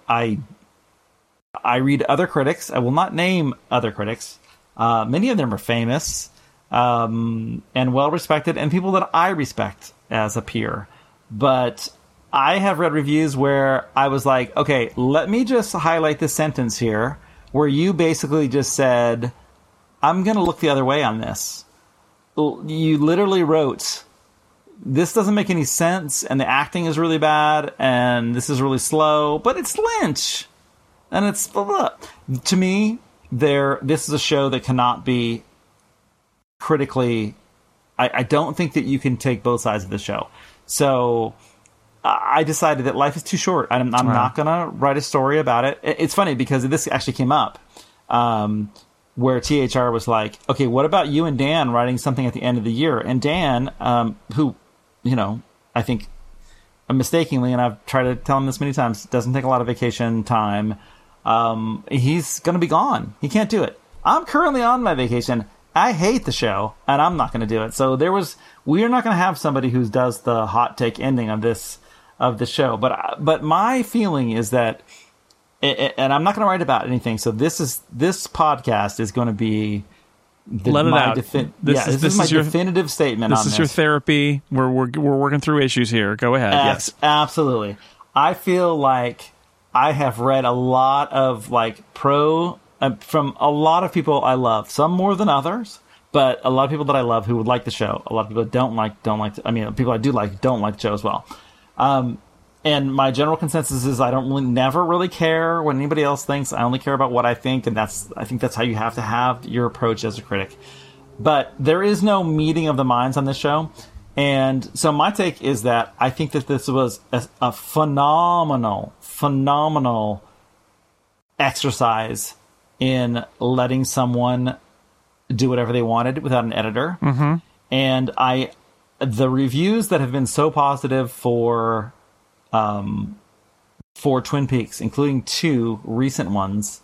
B: read other critics. I will not name other critics. Many of them are famous and well-respected and people that I respect as a peer. But I have read reviews where I was like, okay, let me just highlight this sentence here where you basically just said, I'm going to look the other way on this. You literally wrote, this doesn't make any sense, and the acting is really bad, and this is really slow, but it's Lynch. And it's blah, blah. To me, this is a show that cannot be critically... I don't think that you can take both sides of the show. So I decided that life is too short. I'm not going to write a story about it. It's funny because this actually came up. Where THR was like, okay, what about you and Dan writing something at the end of the year? And Dan, who, I think mistakenly, and I've tried to tell him this many times, doesn't take a lot of vacation time. He's going to be gone. He can't do it. I'm currently on my vacation. I hate the show, and I'm not going to do it. So we are not going to have somebody who does the hot take ending of the show. But my feeling is that, and I'm not going to write about anything. So this podcast is going to be
A: let it out.
B: This is my definitive statement.
A: This is your therapy. We're working through issues here. Go ahead. Yes,
B: absolutely. I feel like I have read a lot of from a lot of people I love. Some more than others, but a lot of people that I love who would like the show. A lot of people that don't like. I mean, people I do like don't like the show as well. And my general consensus is I don't really, never really care what anybody else thinks. I only care about what I think, and I think that's how you have to have your approach as a critic. But there is no meeting of the minds on this show. And so my take is that I think that this was a phenomenal exercise in letting someone do whatever they wanted without an editor.
A: Mm-hmm.
B: And the reviews that have been so positive for Twin Peaks, including 2 recent ones,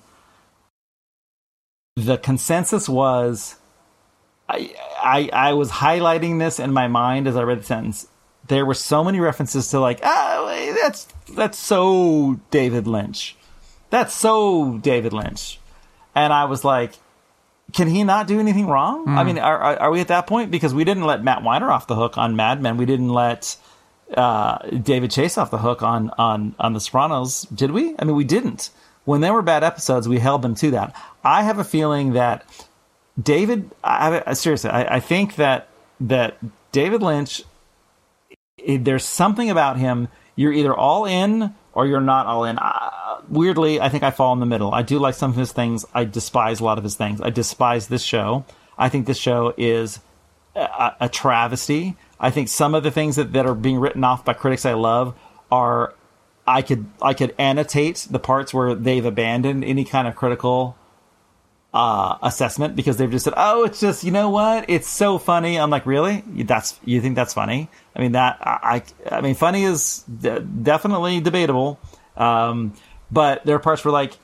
B: the consensus was, I was highlighting this in my mind as I read the sentence. There were so many references to like, that's so David Lynch. That's so David Lynch. And I was like, can he not do anything wrong? I mean, are we at that point? Because we didn't let Matt Weiner off the hook on Mad Men. We didn't let David Chase off the hook on The Sopranos, did we? I mean, we didn't. When there were bad episodes, we held them to that. I have a feeling that David, seriously, I think that David Lynch, there's something about him. You're either all in or you're not all in. Weirdly, I think I fall in the middle. I do like some of his things. I despise a lot of his things. I despise this show. I think this show is a travesty. I think some of the things that are being written off by critics I love are, I could annotate the parts where they've abandoned any kind of critical assessment because they've just said, oh, it's just, you know what? It's so funny. I'm like, really? You think that's funny? I mean, I mean, funny is definitely debatable. But there are parts where like,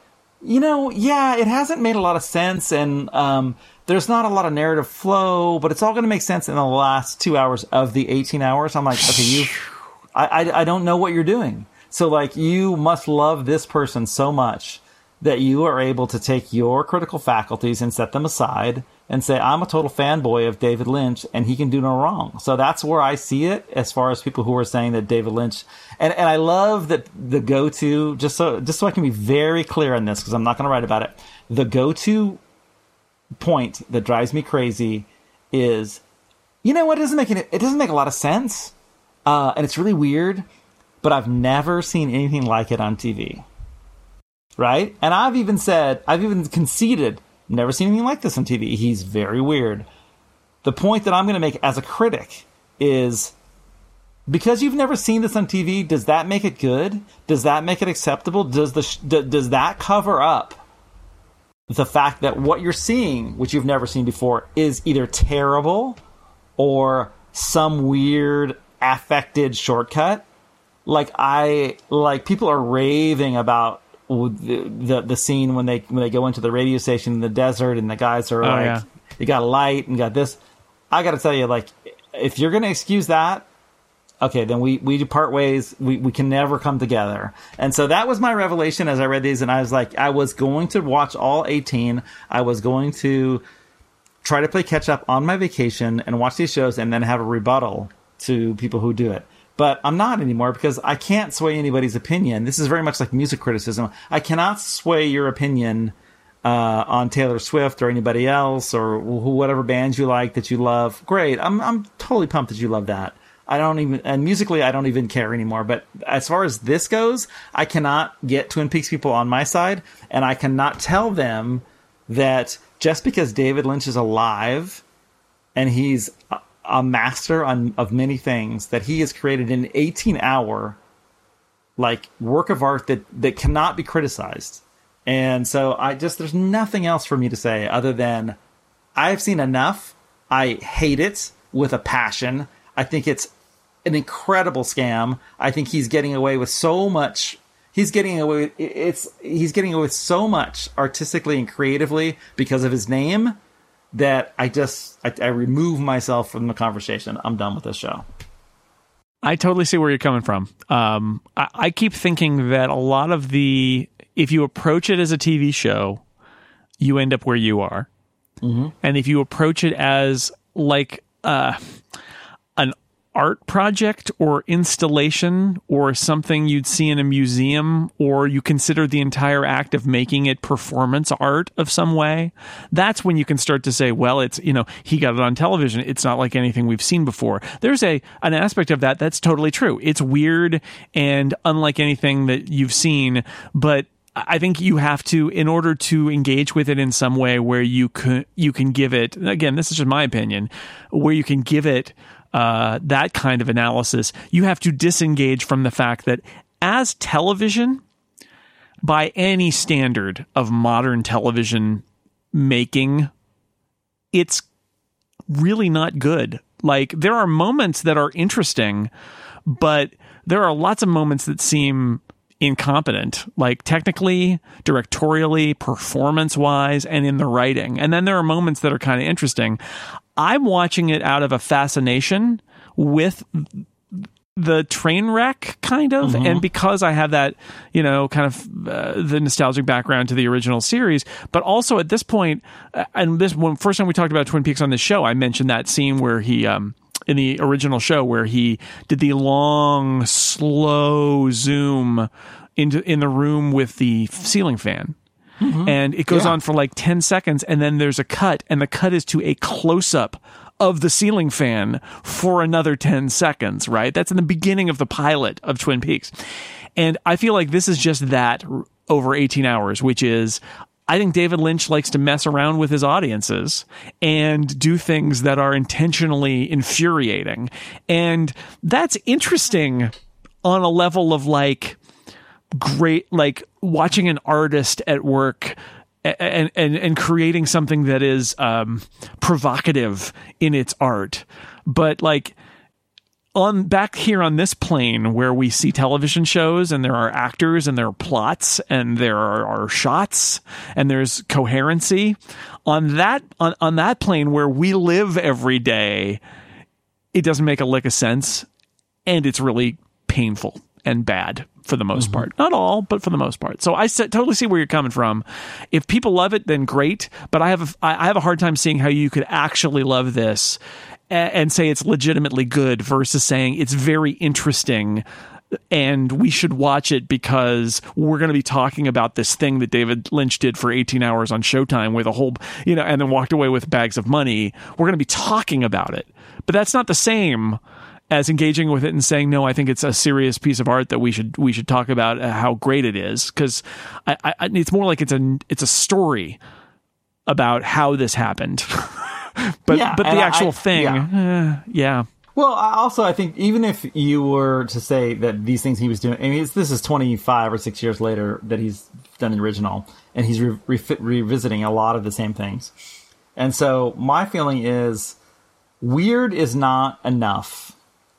B: it hasn't made a lot of sense, and there's not a lot of narrative flow, but it's all going to make sense in the last 2 hours of the 18 hours. I'm like, okay, I don't know what you're doing. So like, you must love this person so much that you are able to take your critical faculties and set them aside and say, I'm a total fanboy of David Lynch and he can do no wrong. So that's where I see it as far as people who are saying that David Lynch, and I love that the go-to, just so I can be very clear on this, because I'm not going to write about it. The go-to point that drives me crazy is, you know what? It doesn't make a lot of sense. And it's really weird, but I've never seen anything like it on TV. Right? And I've even conceded, never seen anything like this on TV. He's very weird. The point that I'm going to make as a critic is, because you've never seen this on TV, does that make it good? Does that make it acceptable? Does that cover up the fact that what you're seeing, which you've never seen before, is either terrible or some weird affected shortcut? Like people are raving about the scene when they go into the radio station in the desert and the guys are you got a light and got this. I got to tell you, like, if you're going to excuse that, okay, then we part ways. We can never come together. And so that was my revelation as I read these, and I was like, I was going to watch all 18. I was going to try to play catch up on my vacation and watch these shows and then have a rebuttal to people who do it. But I'm not anymore because I can't sway anybody's opinion. This is very much like music criticism. I cannot sway your opinion on Taylor Swift or anybody else or whatever bands you like that you love. Great. I'm totally pumped that you love that. And musically, I don't even care anymore. But as far as this goes, I cannot get Twin Peaks people on my side, and I cannot tell them that just because David Lynch is alive and he's a master of many things, that he has created an 18-hour like work of art that cannot be criticized. And so there's nothing else for me to say other than I've seen enough. I hate it with a passion. I think it's an incredible scam. I think he's getting away with so much. He's getting away with so much artistically and creatively because of his name that I remove myself from the conversation. I'm done with this show.
A: I totally see where you're coming from. I keep thinking that a lot of if you approach it as a TV show, you end up where you are. Mm-hmm. And if you approach it as like an art project or installation or something you'd see in a museum, or you consider the entire act of making it performance art of some way, that's when you can start to say, well, it's, he got it on television. It's not like anything we've seen before. There's an aspect of that that's totally true. It's weird and unlike anything that you've seen, but I think you have to, in order to engage with it in some way where you can give it, again, this is just my opinion, where you can give it that kind of analysis, you have to disengage from the fact that as television, by any standard of modern television making, it's really not good. Like, there are moments that are interesting, but there are lots of moments that seem incompetent, like technically, directorially, performance-wise, and in the writing. And then there are moments that are kind of interesting. I'm watching it out of a fascination with the train wreck, kind of, and because I have that, kind of the nostalgic background to the original series, but also at this point, and first time we talked about Twin Peaks on this show, I mentioned that scene where he, in the original show, where he did the long, slow zoom in the room with the ceiling fan. And it goes on for like 10 seconds, and then there's a cut, and the cut is to a close-up of the ceiling fan for another 10 seconds, right? That's in the beginning of the pilot of Twin Peaks. And I feel like this is just that over 18 hours, which is, I think David Lynch likes to mess around with his audiences and do things that are intentionally infuriating. And that's interesting on a level of like great, like watching an artist at work and creating something that is provocative in its art. But like back here on this plane where we see television shows and there are actors and there are plots and there are shots and there's coherency, on that plane where we live every day, it doesn't make a lick of sense, and it's really painful and bad for the most part. Not all, but for the most part. So I totally see where you're coming from. If people love it, then great. But I have a hard time seeing how you could actually love this and say it's legitimately good versus saying it's very interesting and we should watch it because we're going to be talking about this thing that David Lynch did for 18 hours on Showtime with a whole, and then walked away with bags of money. We're going to be talking about it. But that's not the same as engaging with it and saying, no, I think it's a serious piece of art that we should talk about how great it is. Because it's more like it's a story about how this happened. but the actual thing, yeah.
B: Well, I think even if you were to say that these things he was doing, I mean, this is 25 or 6 years later that he's done the original, and he's revisiting a lot of the same things. And so my feeling is weird is not enough.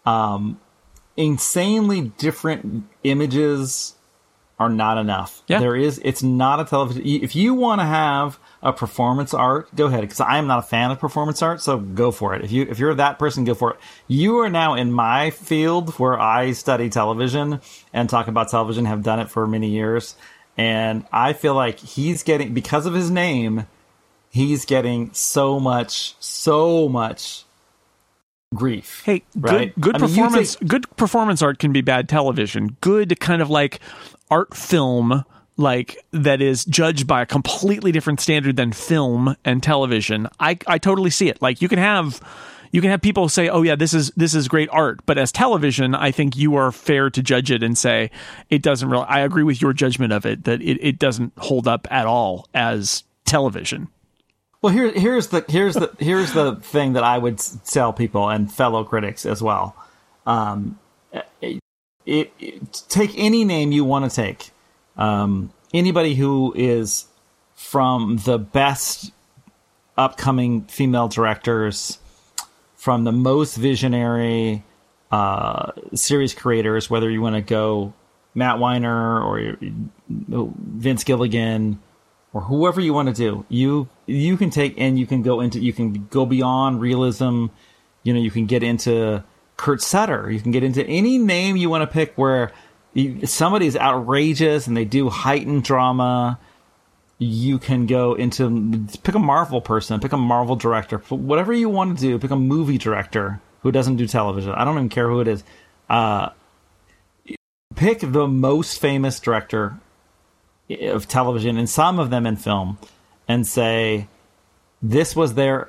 B: Insanely different images are not enough. Yeah. It's not a television. If you want to have a performance art, go ahead, because I am not a fan of performance art, so go for it. If you're that person, go for it. You are now in my field where I study television and talk about television, have done it for many years, and I feel like he's getting, because of his name, he's getting so much grief.
A: Hey,
B: right?
A: Good performance art can be bad television. Good kind of like art film, like that is judged by a completely different standard than film and television. I totally see it. Like you can have people say, "Oh yeah, this is great art," but as television, I think you are fair to judge it and say it doesn't really. I agree with your judgment of it that it doesn't hold up at all as television.
B: Well, here's the thing that I would tell people and fellow critics as well. Take any name you want to take. Anybody who is from the best upcoming female directors, from the most visionary series creators, whether you want to go Matt Weiner or Vince Gilligan, or whoever you want to do, you can take and you can go beyond realism. You can get into Kurt Sutter. You can get into any name you want to pick where somebody's outrageous and they do heightened drama. You can go into, pick a Marvel person, pick a Marvel director, whatever you want to do. Pick a movie director who doesn't do television. I don't even care who it is. Pick the most famous director of television, and some of them in film, and say this was their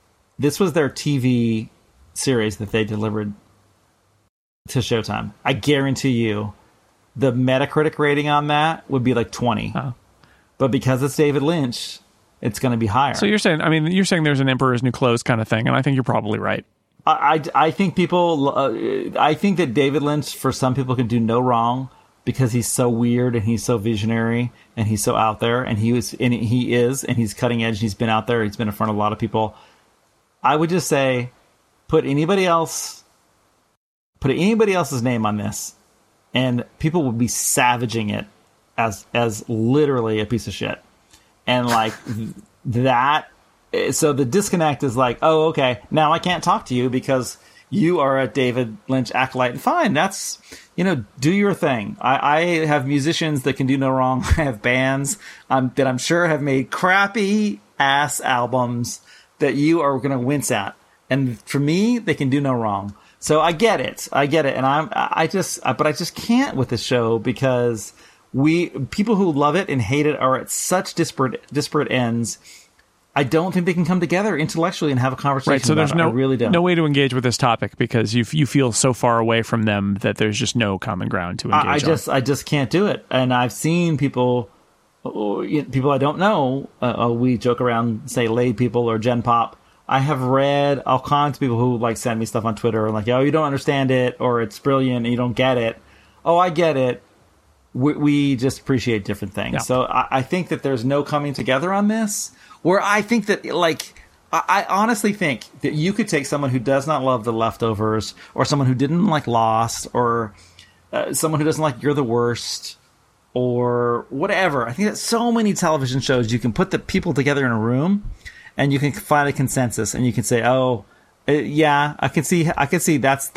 B: TV series that they delivered to Showtime. I guarantee you the Metacritic rating on that would be like 20.
A: Oh.
B: But because it's David Lynch, it's going to be higher.
A: So you're saying there's an Emperor's New Clothes kind of thing, and I think you're probably right.
B: I think people. I think that David Lynch, for some people, can do no wrong because he's so weird and he's so visionary and he's so out there, and he's cutting edge. He's been out there. He's been in front of a lot of people. I would just say, put anybody else's name on this, and people would be savaging it as literally a piece of shit. And like that. So the disconnect is like, oh, okay, now I can't talk to you because you are a David Lynch acolyte. Fine, that's, do your thing. I have musicians that can do no wrong. I have bands that I'm sure have made crappy ass albums that you are going to wince at. And for me, they can do no wrong. So I get it. And I just can't with this show because people who love it and hate it are at such disparate ends. I don't think they can come together intellectually and have a conversation.
A: Right, so there's
B: I really don't.
A: No way to engage with this topic because you feel so far away from them that there's just no common ground to engage on.
B: I just can't do it. And I've seen people I don't know. We joke around, say lay people or Gen Pop. I have read all kinds of people who like send me stuff on Twitter and like, oh, you don't understand it, or it's brilliant and you don't get it. Oh, I get it. We just appreciate different things. Yeah. So I think that there's no coming together on this. Where I think that, I honestly think that you could take someone who does not love The Leftovers, or someone who didn't like Lost, or someone who doesn't like You're the Worst, or whatever. I think that so many television shows, you can put the people together in a room, and you can find a consensus, and you can say, oh, yeah, I can see that's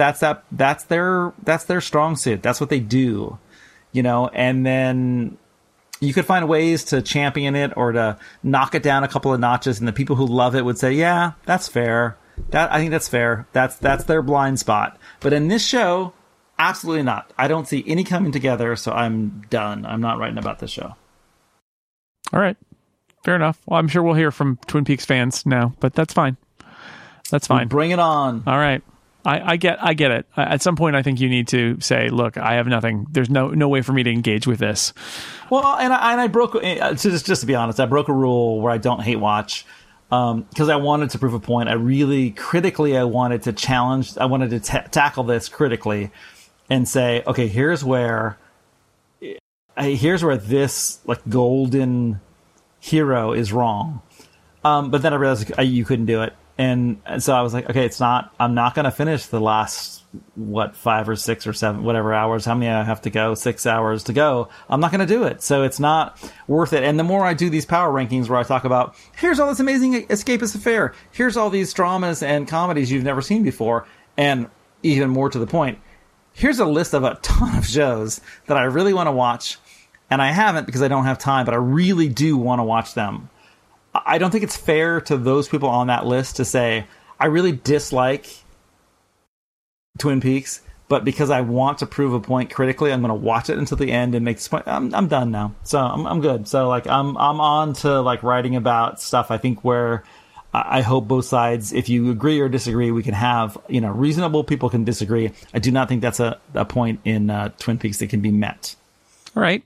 B: their strong suit. That's what they do, and then you could find ways to champion it or to knock it down a couple of notches, and the people who love it would say, yeah, that's fair. I think that's fair. That's their blind spot. But in this show, absolutely not. I don't see any coming together, so I'm done. I'm not writing about this show.
A: All right. Fair enough. Well, I'm sure we'll hear from Twin Peaks fans now, but that's fine. That's fine.
B: Bring it on.
A: All right. I get it. At some point, I think you need to say, look, I have nothing. There's no way for me to engage with this.
B: Well, and I broke, just to be honest, I broke a rule where I don't hate watch because I wanted to prove a point. I wanted to challenge, I wanted to tackle this critically and say, okay, here's where this golden hero is wrong. But then I realized you couldn't do it. And so I was like, okay, I'm not going to finish the last, 5 or 6 or 7, whatever hours, how many I have to go, 6 hours to go. I'm not going to do it. So it's not worth it. And the more I do these power rankings where I talk about, here's all this amazing escapist affair, here's all these dramas and comedies you've never seen before, and even more to the point, here's a list of a ton of shows that I really want to watch, and I haven't because I don't have time, but I really do want to watch them. I don't think it's fair to those people on that list to say, I really dislike Twin Peaks, but because I want to prove a point critically, I'm going to watch it until the end and make this point. I'm done now. So I'm good. So I'm on to writing about stuff, I think, where I hope both sides, if you agree or disagree, we can have, reasonable people can disagree. I do not think that's a point in Twin Peaks that can be met.
A: All right.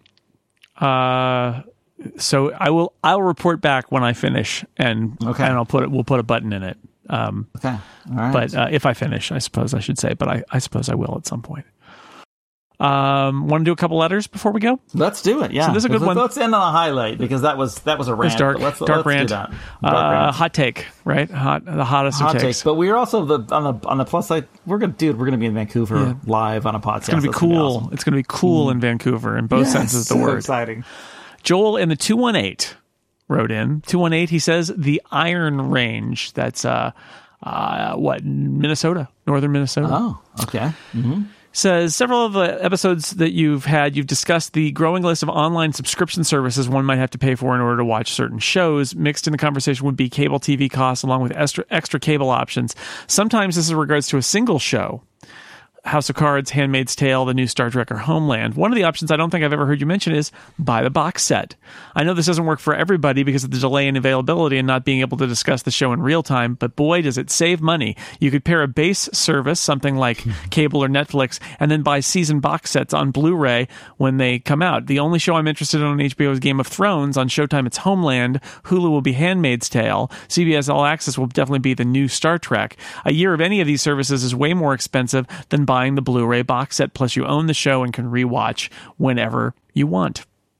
A: So I'll report back when I finish, and we'll put a button in it.
B: Okay. All right.
A: But if I finish, I suppose I should say, but I suppose I will at some point. Want to do a couple letters before we go?
B: Let's do it. Yeah.
A: So this is a good one.
B: Let's end on a highlight because that was a rant.
A: Dark
B: let's
A: rant.
B: Do that. Rant.
A: Hot take, right? The hottest of takes.
B: But we are also on the plus side. We're gonna be in Vancouver live on a podcast.
A: It's gonna be cool. Awesome. It's gonna be cool in Vancouver in both senses of the word.
B: Exciting.
A: Joel in the 218 wrote in. 218, he says, the Iron Range. That's, Minnesota, northern Minnesota.
B: Oh, okay. Mm-hmm.
A: says, several of the episodes that you've discussed the growing list of online subscription services one might have to pay for in order to watch certain shows. Mixed in the conversation would be cable TV costs along with extra cable options. Sometimes this is in regards to a single show. House of Cards, Handmaid's Tale, the new Star Trek, or Homeland. One of the options I don't think I've ever heard you mention is buy the box set. I know this doesn't work for everybody because of the delay in availability and not being able to discuss the show in real time, but boy, does it save money. You could pair a base service, something like cable or Netflix, and then buy season box sets on Blu-ray when they come out. The only show I'm interested in on HBO is Game of Thrones. On Showtime, it's Homeland. Hulu will be Handmaid's Tale. CBS All Access will definitely be the new Star Trek. A year of any of these services is way more expensive than buying the Blu-ray box set, plus you own the show and can rewatch whenever you want.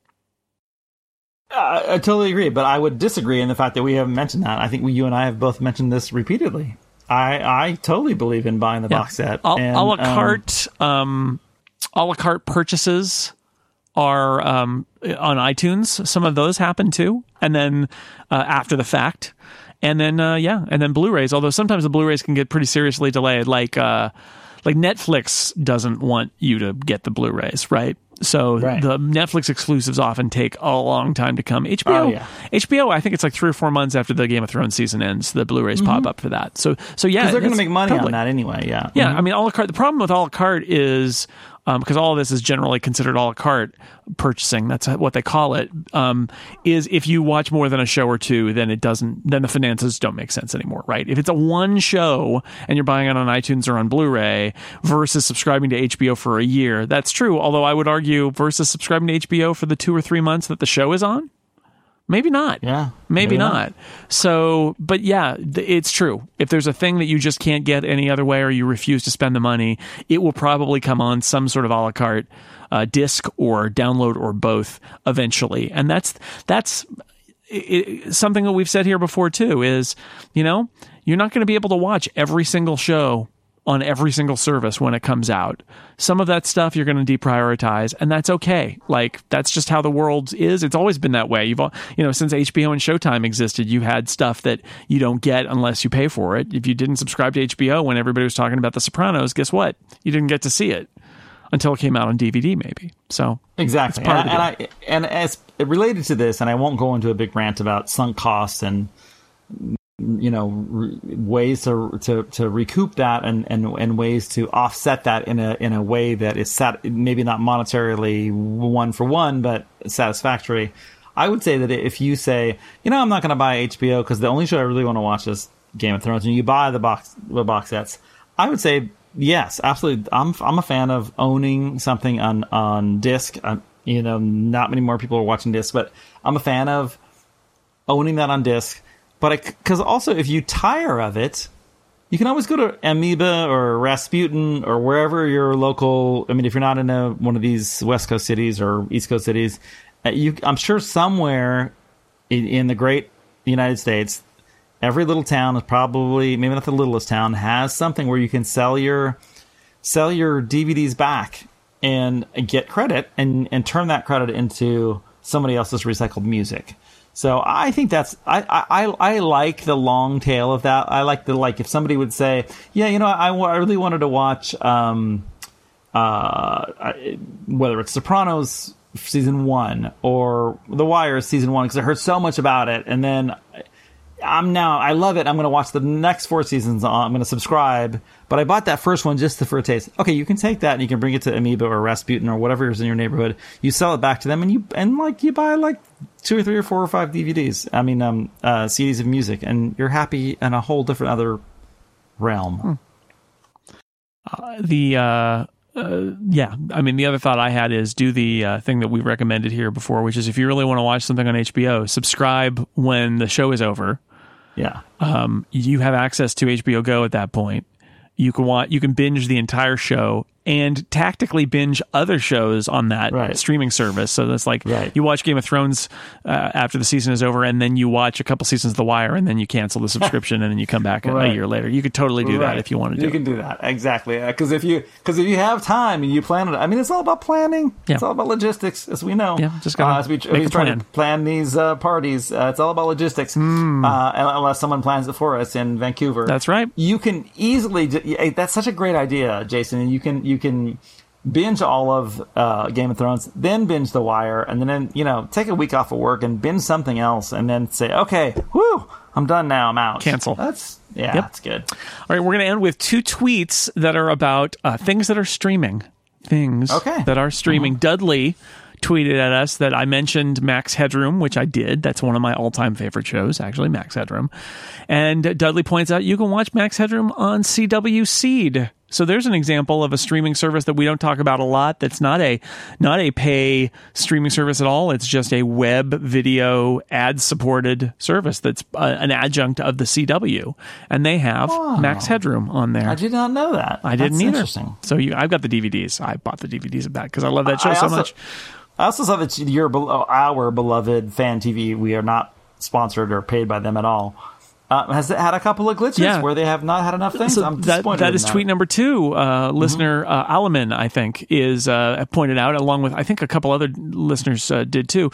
B: I totally agree, but I would disagree in the fact that we haven't mentioned that. I think you and I have both mentioned this repeatedly. I totally believe in buying the box set.
A: A la carte purchases are on iTunes. Some of those happen too, and then after the fact. And then, and then Blu-rays, although sometimes the Blu-rays can get pretty seriously delayed, like Netflix doesn't want you to get the Blu-rays, right? So the Netflix exclusives often take a long time to come. HBO, I think it's like 3 or 4 months after the Game of Thrones season ends, the Blu-rays pop up for that. So yeah.
B: Because they're going to make money on that anyway, yeah.
A: Yeah, I mean, a la carte, the problem with a la carte is, because all of this is generally considered a la carte purchasing, that's what they call it, is if you watch more than a show or two, then the finances don't make sense anymore, right? If it's a one show and you're buying it on iTunes or on Blu-ray versus subscribing to HBO for a year, that's true. Although I would argue versus subscribing to HBO for the 2 or 3 months that the show is on, maybe not.
B: Yeah.
A: Maybe not. So, but yeah, it's true. If there's a thing that you just can't get any other way or you refuse to spend the money, it will probably come on some sort of a la carte disc or download or both eventually. And that's something that we've said here before too, is, you're not going to be able to watch every single show on every single service when it comes out. Some of that stuff you're going to deprioritize, and that's okay. Like, that's just how the world is. It's always been that way. Since HBO and Showtime existed, you had stuff that you don't get unless you pay for it. If you didn't subscribe to HBO when everybody was talking about The Sopranos, guess what? You didn't get to see it until it came out on DVD, maybe. So
B: exactly. And as related to this, and I won't go into a big rant about sunk costs and ways to recoup that and ways to offset that in a way that is maybe not monetarily one for one, but satisfactory. I would say that if you say, I'm not going to buy HBO because the only show I really want to watch is Game of Thrones, and you buy the box sets, I would say yes, absolutely. I'm a fan of owning something on disc. Not many more people are watching disc, but I'm a fan of owning that on disc. But because also, if you tire of it, you can always go to Amoeba or Rasputin or wherever your local. I mean, if you're not in one of these West Coast cities or East Coast cities, I'm sure somewhere in the great United States, every little town is probably, maybe not the littlest town, has something where you can sell your DVDs back and get credit and turn that credit into somebody else's recycled music. So I think I like the long tail of that. I like if somebody would say, I really wanted to watch whether it's Sopranos season 1 or The Wire season 1 because I heard so much about it, and then I love it. I'm going to watch the next 4 seasons. I'm going to subscribe, but I bought that first one just for a taste. Okay, you can take that and you can bring it to Amoeba or Rasputin or whatever is in your neighborhood. You sell it back to them, and you buy like 2 or 3 or 4 or 5 DVDs. I mean, CDs of music, and you're happy in a whole different other realm.
A: The other thought I had is do the thing that we recommended here before, which is if you really want to watch something on HBO, subscribe when the show is over.
B: Yeah.
A: You have access to HBO Go at that point. You can binge the entire show and tactically binge other shows on that streaming service. So that's like you watch Game of Thrones after the season is over, and then you watch a couple seasons of The Wire, and then you cancel the subscription, and then you come back a year later. You could totally do that if you want to do it.
B: You can do that, exactly. Because if you have time and you plan it, I mean, it's all about planning. Yeah. It's all about logistics, as we know.
A: Yeah, just as we try
B: to plan these parties, it's all about logistics. Unless someone plans it for us in Vancouver.
A: That's right.
B: You can easily. That's such a great idea, Jason. And you you can binge all of Game of Thrones, then binge The Wire, and then, you know, take a week off of work and binge something else, and then say, okay, whoo, I'm done now, I'm out.
A: Cancel.
B: That's good.
A: All right, we're going to end with 2 tweets that are about things that are streaming. Things that are streaming. Dudley tweeted at us that I mentioned Max Headroom, which I did. That's one of my all-time favorite shows, actually, Max Headroom. And Dudley points out you can watch Max Headroom on CW Seed. So there's an example of a streaming service that we don't talk about a lot. That's not a pay streaming service at all. It's just a web video ad-supported service that's an adjunct of the CW, and they have Max Headroom on there.
B: I did not know that.
A: I didn't either.
B: Interesting.
A: So I've got the DVDs. I bought the DVDs of that because I love that show so much.
B: I also saw that our beloved Fan TV. We are not sponsored or paid by them at all. Has it had a couple of glitches where they have not had enough things?
A: So
B: I'm disappointed.
A: That is tweet number 2. Listener Alaman, I think, is pointed out, along with I think a couple other listeners did too.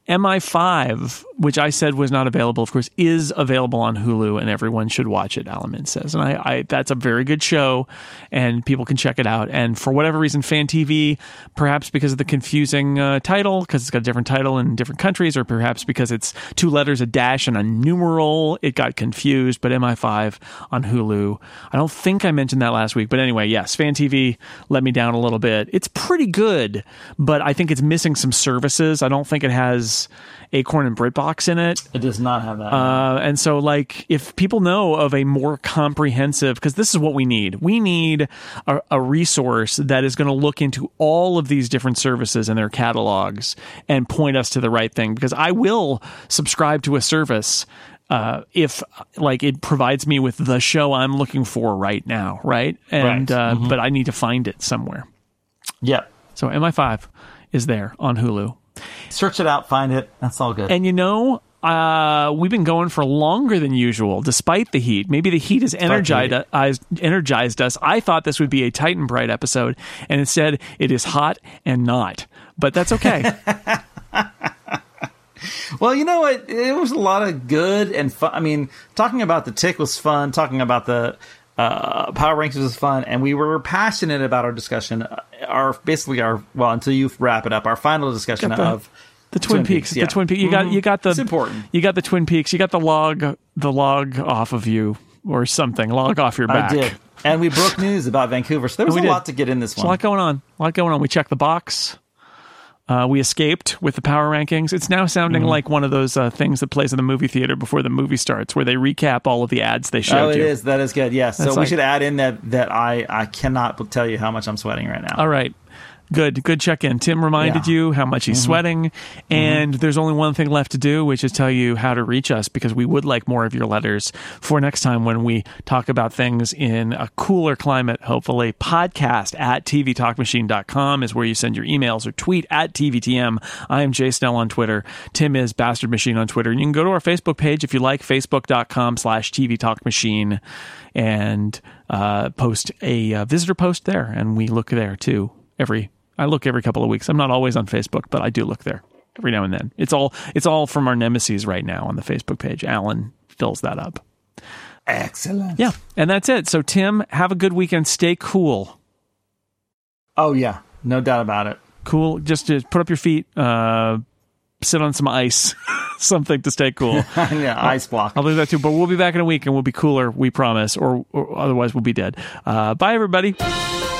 A: MI5, which I said was not available, of course, is available on Hulu, and everyone should watch it. Alaman says, and I that's a very good show, and people can check it out. And for whatever reason, Fan TV, perhaps because of the confusing title, because it's got a different title in different countries, or perhaps because it's 2 letters, a dash, and a numeral, it got confused. But MI5 on Hulu, I don't think I mentioned that last week, but anyway, yes, Fan TV let me down a little bit. It's pretty good, but I think it's missing some services. I don't think it has Acorn and BritBox in it.
B: It does not have that.
A: And so, like, if people know of a more comprehensive, because this is what we need. We need a resource that is going to look into all of these different services and their catalogs and point us to the right thing. Because I will subscribe to a service if, like, it provides me with the show I'm looking for right now, right? And but I need to find it somewhere.
B: Yeah.
A: So MI5 is there on Hulu.
B: Search it out, find it. That's all good.
A: And you know, we've been going for longer than usual, despite the heat. Maybe the heat has energized us. I thought this would be a Titan Bright episode, and instead it is hot and not. But that's okay.
B: Well, you know what? It was a lot of good and fun. I mean, talking about the Tick was fun. Talking about the Power Rankings was fun, and we were passionate about our discussion. Until you wrap it up, our final discussion of
A: the Twin Peaks.
B: Yeah.
A: The Twin Peaks. You got the.
B: It's important.
A: You got the Twin Peaks. You got the log off of you or something. Log off your back.
B: I did, and we broke news about Vancouver. So there was a lot to get in this one.
A: A lot going on. We checked the box. We escaped with the Power Rankings. It's now sounding like one of those things that plays in the movie theater before the movie starts, where they recap all of the ads they showed you.
B: Oh, it is. That is good. Yes. So we should add in that I cannot tell you how much I'm sweating right now.
A: All right. Good check-in. Tim reminded you how much he's sweating, and there's only one thing left to do, which is tell you how to reach us, because we would like more of your letters for next time when we talk about things in a cooler climate, hopefully. Podcast at tvtalkmachine.com is where you send your emails, or tweet at TVTM. I am Jay Snell on Twitter. Tim is Bastard Machine on Twitter. And you can go to our Facebook page if you like, facebook.com/tvtalkmachine, and post a visitor post there, and we look there too. I look every couple of weeks. I'm not always on Facebook, but I do look there every now and then. It's all from our nemesis right now on the Facebook page. Alan fills that up.
B: Excellent.
A: Yeah, and that's it. So, Tim, have a good weekend. Stay cool.
B: Oh, yeah. No doubt about it.
A: Cool. Just to put up your feet, sit on some ice, something to stay cool.
B: Yeah, ice block.
A: I'll do that too, but we'll be back in a week and we'll be cooler, we promise, or otherwise we'll be dead. Bye, everybody.